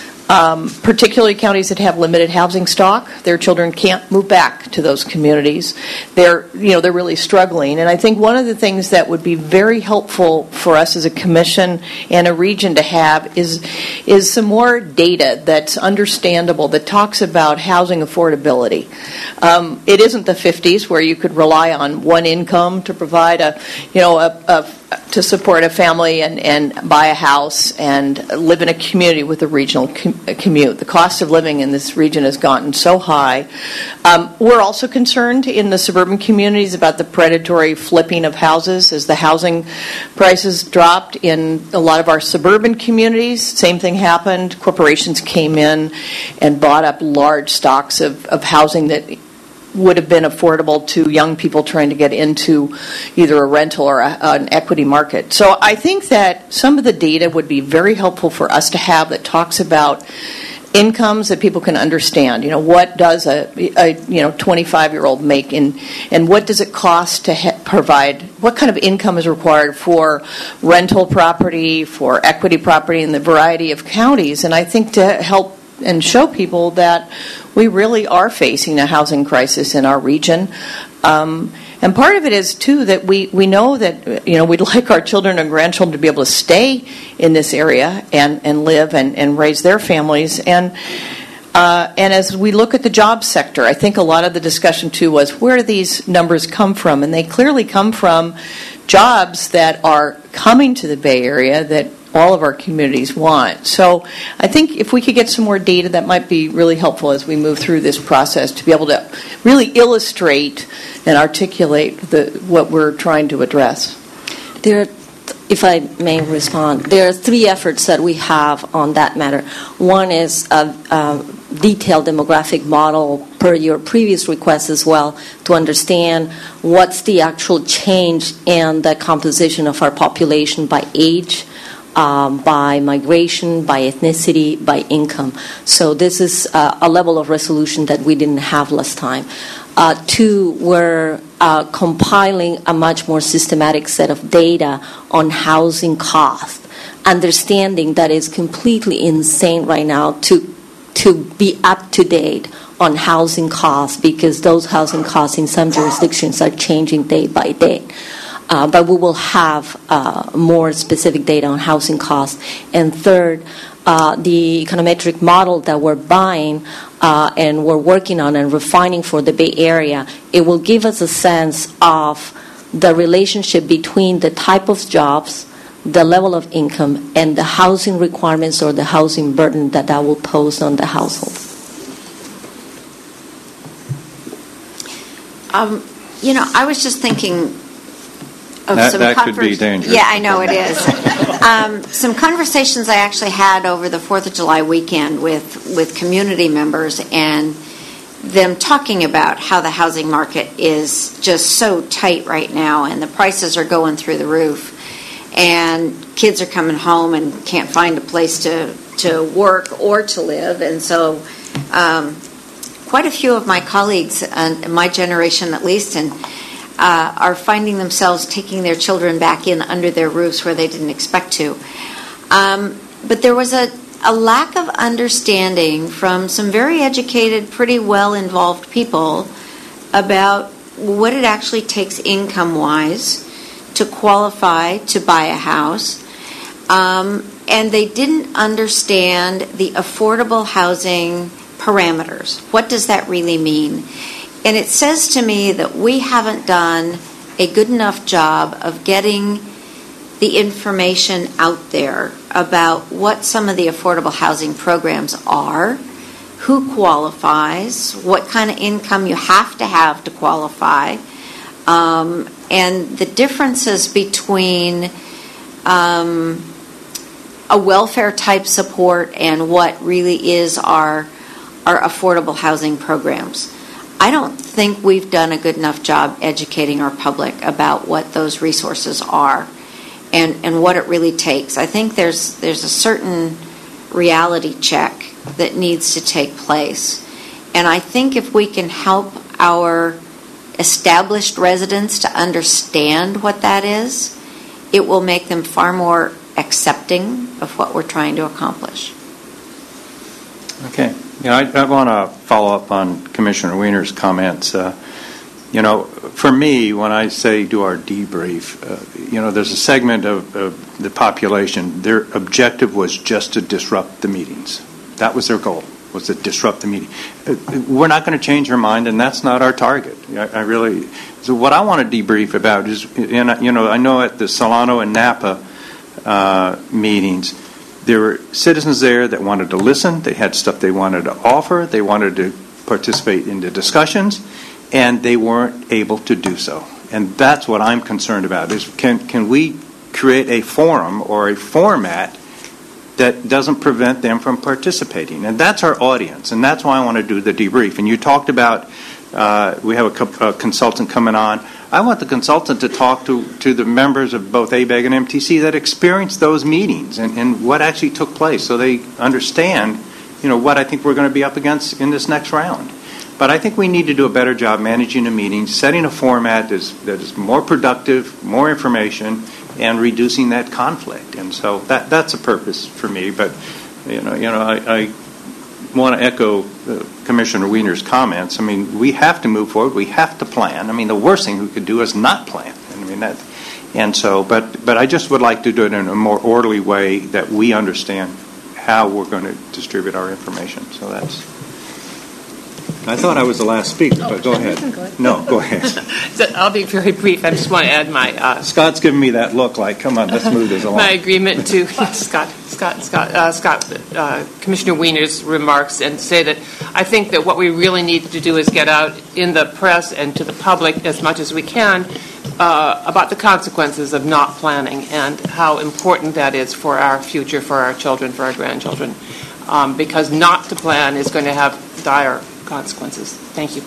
[SPEAKER 15] Um, particularly counties that have limited housing stock, their children can't move back to those communities. They're, you know, they're really struggling. And I think one of the things that would be very helpful for us as a commission and a region to have is is some more data that's understandable that talks about housing affordability. Um, it isn't the fifties where you could rely on one income to provide a, you know, a, a to support a family and, and buy a house and live in a community with a regional com- commute. The cost of living in this region has gotten so high. Um, we're also concerned in the suburban communities about the predatory flipping of houses as the housing prices dropped in a lot of our suburban communities. Same thing happened. Corporations came in and bought up large stocks of, of housing that would have been affordable to young people trying to get into either a rental or a, an equity market. So I think that some of the data would be very helpful for us to have that talks about incomes that people can understand. You know, what does a, a you know twenty-five-year-old make, in, and what does it cost to ha- provide? What kind of income is required for rental property, for equity property in the variety of counties? And I think to help and show people that we really are facing a housing crisis in our region. Um, and part of it is, too, that we, we know that, you know, we'd like our children and grandchildren to be able to stay in this area and, and live and, and raise their families. And uh, and as we look at the job sector, I think a lot of the discussion, too, was where do these numbers come from? And they clearly come from jobs that are coming to the Bay Area that all of our communities want. So I think if we could get some more data, that might be really helpful as we move through this process to be able to really illustrate and articulate the, what we're trying to address.
[SPEAKER 6] There, if I may respond, there are three efforts that we have on that matter. One is a, a detailed demographic model per your previous request as well, to understand what's the actual change in the composition of our population by age, Um, by migration, by ethnicity, by income. So this is uh, a level of resolution that we didn't have last time. Uh, two, we're uh, compiling a much more systematic set of data on housing cost understanding that it's completely insane right now to to be up to date on housing costs, because those housing costs in some jurisdictions are changing day by day. Uh, but we will have uh, more specific data on housing costs. And third, uh, the econometric model that we're buying uh, and we're working on and refining for the Bay Area, it will give us a sense of the relationship between the type of jobs, the level of income, and the housing requirements or the housing burden that that will pose on the household.
[SPEAKER 5] Um, you know, I was just thinking of
[SPEAKER 1] that,
[SPEAKER 5] some
[SPEAKER 1] that
[SPEAKER 5] conver-
[SPEAKER 1] could be dangerous.
[SPEAKER 5] Yeah, I know it is. um, some conversations I actually had over the Fourth of July weekend with with community members, and them talking about how the housing market is just so tight right now, and the prices are going through the roof, and kids are coming home and can't find a place to to work or to live, and so. Um, Quite a few of my colleagues, uh, my generation at least, and uh, are finding themselves taking their children back in under their roofs where they didn't expect to. Um, but there was a, a lack of understanding from some very educated, pretty well-involved people about what it actually takes income-wise to qualify to buy a house. Um, and they didn't understand the affordable housing parameters. What does that really mean? And it says to me that we haven't done a good enough job of getting the information out there about what some of the affordable housing programs are, who qualifies, what kind of income you have to have to qualify, um, and the differences between um, a welfare type support and what really is our our affordable housing programs. I don't think we've done a good enough job educating our public about what those resources are and, and what it really takes. I think there's there's a certain reality check that needs to take place. And I think if we can help our established residents to understand what that is, it will make them far more accepting of what we're trying to accomplish.
[SPEAKER 1] Okay. You know, I, I want to follow up on Commissioner Wiener's comments. Uh, you know, for me, when I say do our debrief, uh, you know, there's a segment of, of the population, their objective was just to disrupt the meetings. That was their goal, was to disrupt the meeting. Uh, we're not going to change our mind, and that's not our target. I, I really, so what I want to debrief about is, and, you know, I know at the Solano and Napa uh, meetings, there were citizens there that wanted to listen. They had stuff they wanted to offer. They wanted to participate in the discussions, and they weren't able to do so. And that's what I'm concerned about, is can, can we create a forum or a format that doesn't prevent them from participating? And that's our audience, and that's why I want to do the debrief. And you talked about uh, we have a, co- a consultant coming on. I want the consultant to talk to, to the members of both A B E G and M T C that experienced those meetings and, and what actually took place, so they understand, you know, what I think we're going to be up against in this next round. But I think we need to do a better job managing the meetings, setting a format that is, that is more productive, more information, and reducing that conflict. And so that that's a purpose for me. But you know, you know, I, I want to echo uh, Commissioner Wiener's comments. I mean, we have to move forward. We have to plan. I mean, the worst thing we could do is not plan. I mean that, and so, but but I just would like to do it in a more orderly way that we understand how we're going to distribute our information. So that's. I thought I was the last speaker, but go ahead. No, go ahead.
[SPEAKER 16] So I'll be very brief. I just want to add my... Uh,
[SPEAKER 1] Scott's giving me that look like, come on, let's move this along.
[SPEAKER 16] My agreement to Scott, Scott, Scott, uh, Scott uh, Commissioner Wiener's remarks, and say that I think that what we really need to do is get out in the press and to the public as much as we can uh, about the consequences of not planning and how important that is for our future, for our children, for our grandchildren. Um, because not to plan is going to have dire consequences. Thank you.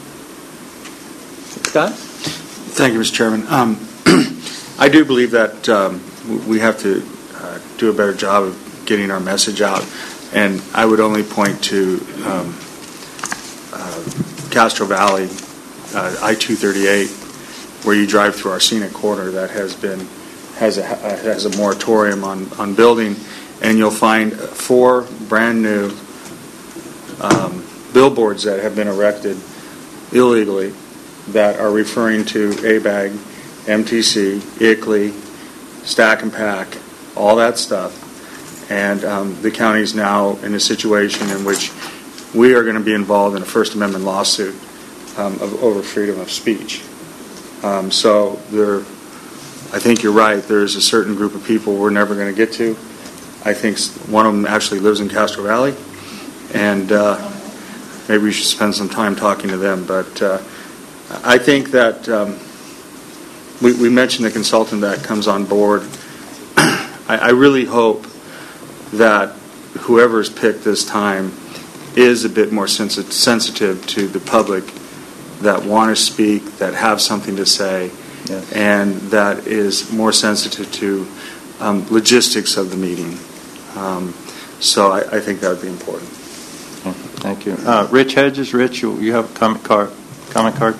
[SPEAKER 1] Scott?
[SPEAKER 17] Thank you, Mister Chairman. Um, I do believe that um, we have to uh, do a better job of getting our message out, and I would only point to um, uh, Castro Valley, uh, I two thirty-eight, where you drive through our scenic corridor that has been has a has a moratorium on, on building, and you'll find four brand new um, billboards that have been erected illegally that are referring to A B A G, M T C, I C L I, Stack and Pack, all that stuff. And um, the county is now in a situation in which we are going to be involved in a First Amendment lawsuit um, of, over freedom of speech. Um, so there, I think you're right. There's a certain group of people we're never going to get to. I think one of them actually lives in Castro Valley, and uh, maybe we should spend some time talking to them. But uh, I think that um, we, we mentioned the consultant that comes on board. I, I really hope that whoever's picked this time is a bit more sensi- sensitive to the public that want to speak, that have something to say, yes. and that is more sensitive to um, logistics of the meeting. Um, so I, I think that would be important.
[SPEAKER 1] Thank you. Uh, Rich Hedges, Rich, you, you have a comment card? Comment card?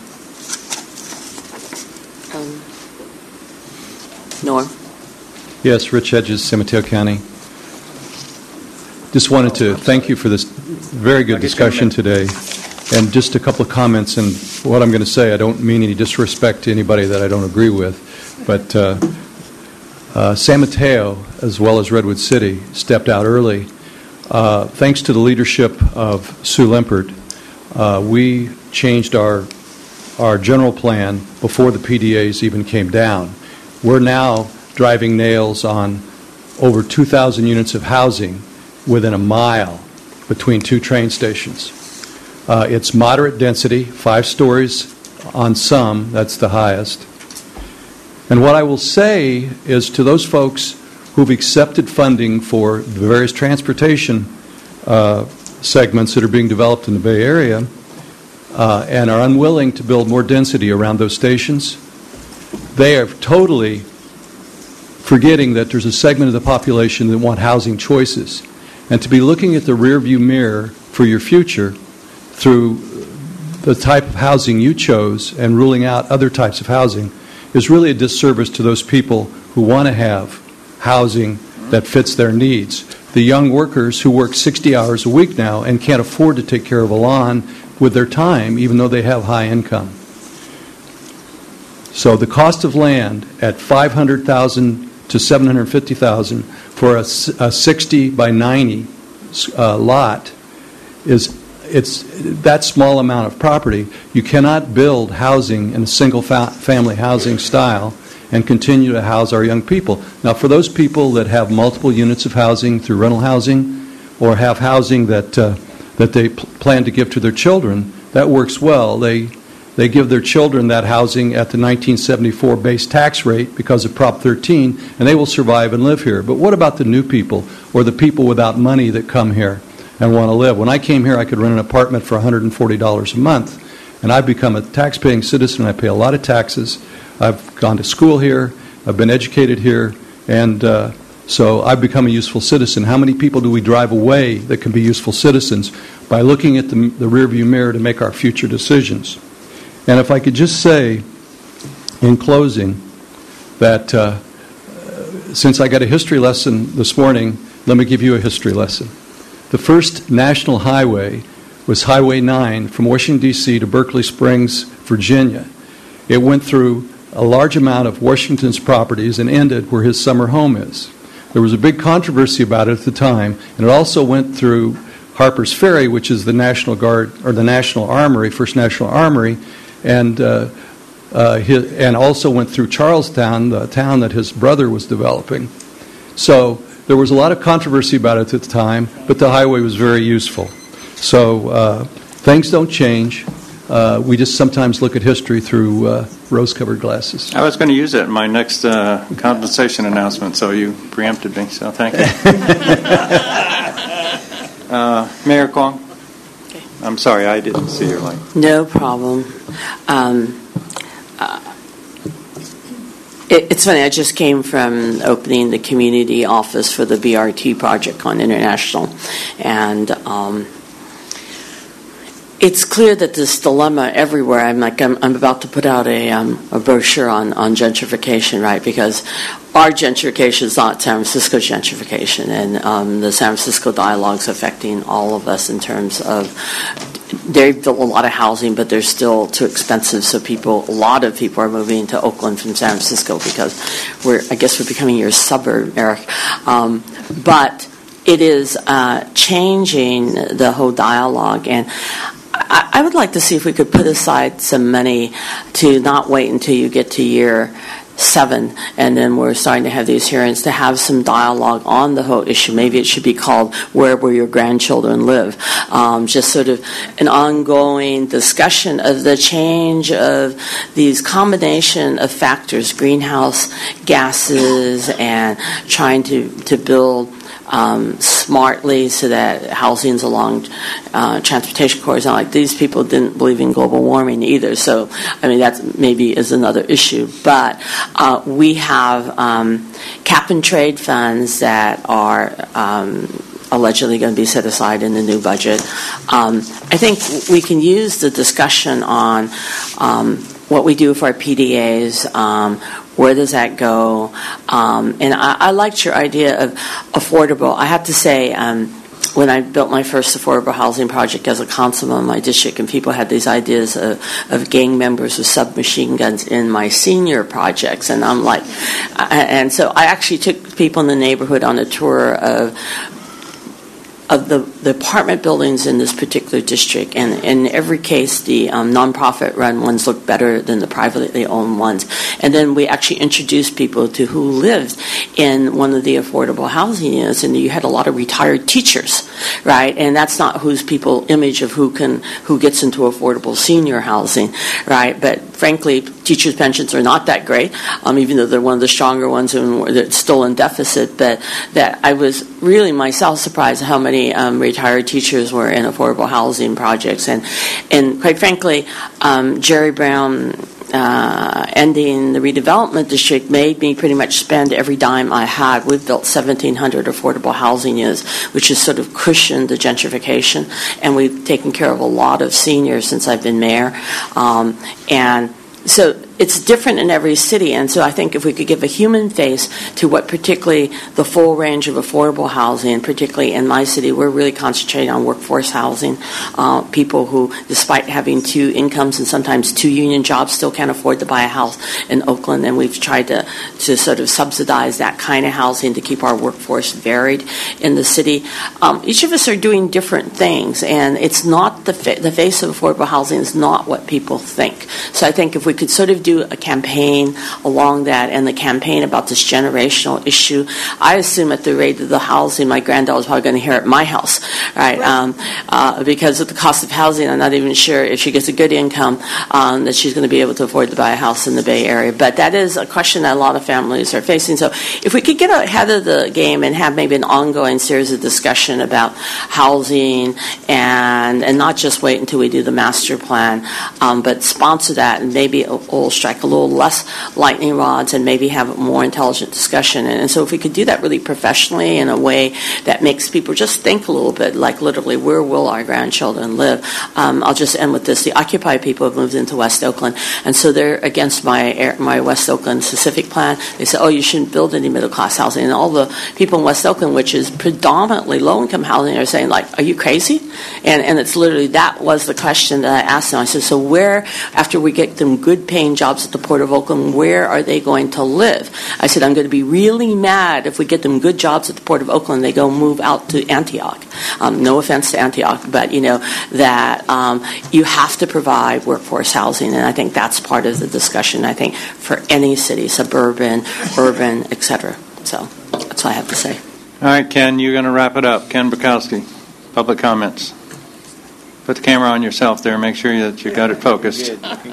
[SPEAKER 18] Um, Norm?
[SPEAKER 19] Yes, Rich Hedges, San Mateo County. Just wanted to thank you for this very good discussion today. And just a couple of comments, and what I'm going to say, I don't mean any disrespect to anybody that I don't agree with, but uh, uh, San Mateo, as well as Redwood City, stepped out early. Uh, thanks to the leadership of Sue Limpert, uh, we changed our, our general plan before the P D As even came down. We're now driving nails on over two thousand units of housing within a mile between two train stations. Uh, it's moderate density, five stories on some, that's the highest. And what I will say is to those folks who've accepted funding for the various transportation uh, segments that are being developed in the Bay Area uh, and are unwilling to build more density around those stations, they are totally forgetting that there's a segment of the population that want housing choices. And to be looking at the rearview mirror for your future through the type of housing you chose and ruling out other types of housing is really a disservice to those people who want to have housing that fits their needs. The young workers who work sixty hours a week now and can't afford to take care of a lawn with their time, even though they have high income. So the cost of land at five hundred thousand dollars to seven hundred fifty thousand dollars for a, a sixty by ninety uh, lot is it's that small amount of property. You cannot build housing in a single fa- family housing style and continue to house our young people. Now, for those people that have multiple units of housing through rental housing or have housing that uh, that they pl- plan to give to their children, that works well. They They give their children that housing at the nineteen seventy-four base tax rate because of Prop thirteen, and they will survive and live here. But what about the new people or the people without money that come here and want to live? When I came here, I could rent an apartment for one hundred forty dollars a month, and I've become a tax-paying citizen. I pay a lot of taxes. I've gone to school here. I've been educated here, and uh, so I've become a useful citizen. How many people do we drive away that can be useful citizens by looking at the, the rearview mirror to make our future decisions? And if I could just say, in closing, that uh, since I got a history lesson this morning, let me give you a history lesson. The first national highway was Highway nine from Washington, D C to Berkeley Springs, Virginia. It went through a large amount of Washington's properties and ended where his summer home is. There was a big controversy about it at the time, and it also went through Harper's Ferry, which is the National Guard, or the National Armory, First National Armory, and uh, uh, his, and also went through Charlestown, the town that his brother was developing. So there was a lot of controversy about it at the time, but the highway was very useful. So uh, things don't change. Uh, we just sometimes look at history through uh, rose-colored glasses.
[SPEAKER 1] I was going to use it in my next uh, compensation announcement, so you preempted me, so thank you. uh, Mayor Kwong?
[SPEAKER 18] Okay.
[SPEAKER 1] I'm sorry, I didn't see your light.
[SPEAKER 18] No problem. Um, uh, it, it's funny, I just came from opening the community office for the B R T project on International, and um, it's clear that this dilemma everywhere. I'm like, I'm, I'm about to put out a, um, a brochure on, on gentrification, right? Because our gentrification is not San Francisco gentrification, and um, the San Francisco dialogue is affecting all of us in terms of they've built a lot of housing, but they're still too expensive. So people, a lot of people are moving to Oakland from San Francisco because we're, I guess, we're becoming your suburb, Eric. Um, but it is uh, changing the whole dialogue, and I, I would like to see if we could put aside some money to not wait until you get to year seven, and then we're starting to have these hearings to have some dialogue on the whole issue. Maybe it should be called Where Will Your Grandchildren Live? Um, just sort of an ongoing discussion of the change of these combination of factors, greenhouse gases, and trying to, to build Um, smartly so that housing's along uh, transportation corridors. And like these people didn't believe in global warming either. So, I mean, that maybe is another issue. But uh, we have um, cap and trade funds that are um, allegedly going to be set aside in the new budget. Um, I think we can use the discussion on um, what we do for our P D As, um, where does that go? Um, and I, I liked your idea of affordable. I have to say, um, when I built my first affordable housing project as a councilman in my district, and people had these ideas of, of gang members with submachine guns in my senior projects, and I'm like, and so I actually took people in the neighborhood on a tour of of the, the apartment buildings in this particular district, and in every case, the um, nonprofit-run ones look better than the privately owned ones. And then we actually introduced people to who lived in one of the affordable housing units, and you had a lot of retired teachers, right? And that's not whose people image of who can who gets into affordable senior housing, right? But frankly, teachers' pensions are not that great, um, even though they're one of the stronger ones and they're still in deficit. But that I was really myself surprised at how many Um, retired teachers were in affordable housing projects, and and quite frankly, um, Jerry Brown uh, ending the redevelopment district made me pretty much spend every dime I had. We've built seventeen hundred affordable housing units, which has sort of cushioned the gentrification, and we've taken care of a lot of seniors since I've been mayor, um, and so it's different in every city, and so I think if we could give a human face to what particularly the full range of affordable housing, particularly in my city, we're really concentrating on workforce housing, uh, people who, despite having two incomes and sometimes two union jobs, still can't afford to buy a house in Oakland, and we've tried to, to sort of subsidize that kind of housing to keep our workforce varied in the city. Um, each of us are doing different things, and it's not the, fa- the face of affordable housing is not what people think. So I think if we could sort of do a campaign along that, and the campaign about this generational issue. I assume at the rate of the housing, my granddaughter is probably going to inherit my house, right? right. Um, uh, because of the cost of housing, I'm not even sure if she gets a good income um, that she's going to be able to afford to buy a house in the Bay Area. But that is a question that a lot of families are facing. So if we could get ahead of the game and have maybe an ongoing series of discussion about housing, and and not just wait until we do the master plan, um, but sponsor that, and maybe we'll strike a little less lightning rods and maybe have a more intelligent discussion. And, and so if we could do that really professionally in a way that makes people just think a little bit, like literally, where will our grandchildren live? Um, I'll just end with this. The Occupy people have moved into West Oakland, and so they're against my my West Oakland specific plan. They say, oh, you shouldn't build any middle-class housing. And all the people in West Oakland, which is predominantly low-income housing, are saying, like, are you crazy? And, and it's literally, that was the question that I asked them. I said, so where, after we get them good-paying jobs at the Port of Oakland, where are they going to live? I said, I'm going to be really mad if we get them good jobs at the Port of Oakland, they go move out to Antioch. Um, no offense to Antioch, but, you know, that um, you have to provide workforce housing, and I think that's part of the discussion, I think, for any city, suburban, urban, et cetera. So that's all I have to say.
[SPEAKER 1] All right, Ken, you're going to wrap it up. Ken Bukowski, public comments. Put the camera on yourself there. Make sure that you got it focused.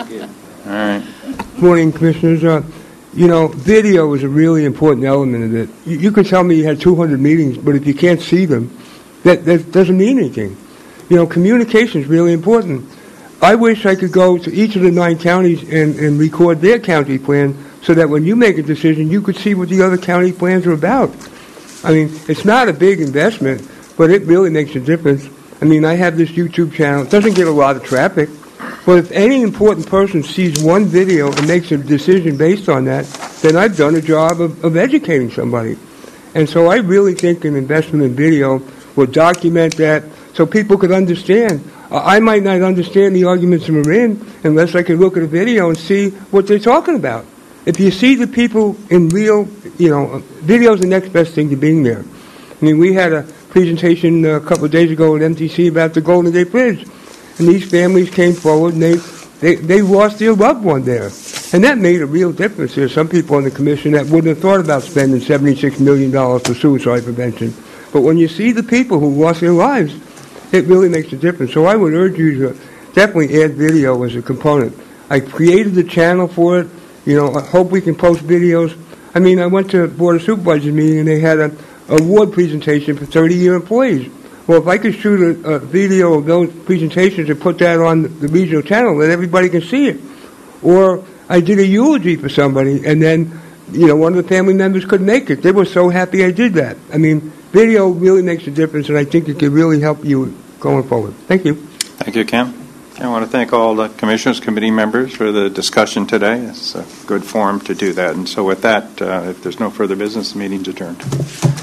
[SPEAKER 1] All right.
[SPEAKER 20] Morning, Commissioners. Uh, you know, video is a really important element of it. You, you can tell me you had two hundred meetings, but if you can't see them, that, that doesn't mean anything. You know, communication is really important. I wish I could go to each of the nine counties and, and record their county plan so that when you make a decision, you could see what the other county plans are about. I mean, it's not a big investment, but it really makes a difference. I mean, I have this YouTube channel. It doesn't get a lot of traffic, but if any important person sees one video and makes a decision based on that, then I've done a job of, of educating somebody. And so I really think an investment in video will document that so people could understand. Uh, I might not understand the arguments that are in unless I could look at a video and see what they're talking about. If you see the people in real, you know, video is the next best thing to being there. I mean, we had a presentation a couple of days ago at M T C about the Golden Gate Bridge, and these families came forward and they, they, they lost their loved one there. And that made a real difference. There's some people on the commission that wouldn't have thought about spending seventy-six million dollars for suicide prevention. But when you see the people who lost their lives, it really makes a difference. So I would urge you to definitely add video as a component. I created the channel for it. You know, I hope we can post videos. I mean, I went to a Board of Supervisors meeting and they had an award presentation for thirty-year employees. Well, if I could shoot a, a video of those presentations and put that on the regional channel, then everybody can see it. Or I did a eulogy for somebody, and then, you know, one of the family members couldn't make it. They were so happy I did that. I mean, video really makes a difference, and I think it could really help you going forward. Thank you.
[SPEAKER 1] Thank you, Kim. I want to thank all the commissioners, committee members for the discussion today. It's a good forum to do that. And so with that, uh, if there's no further business, the meeting's adjourned.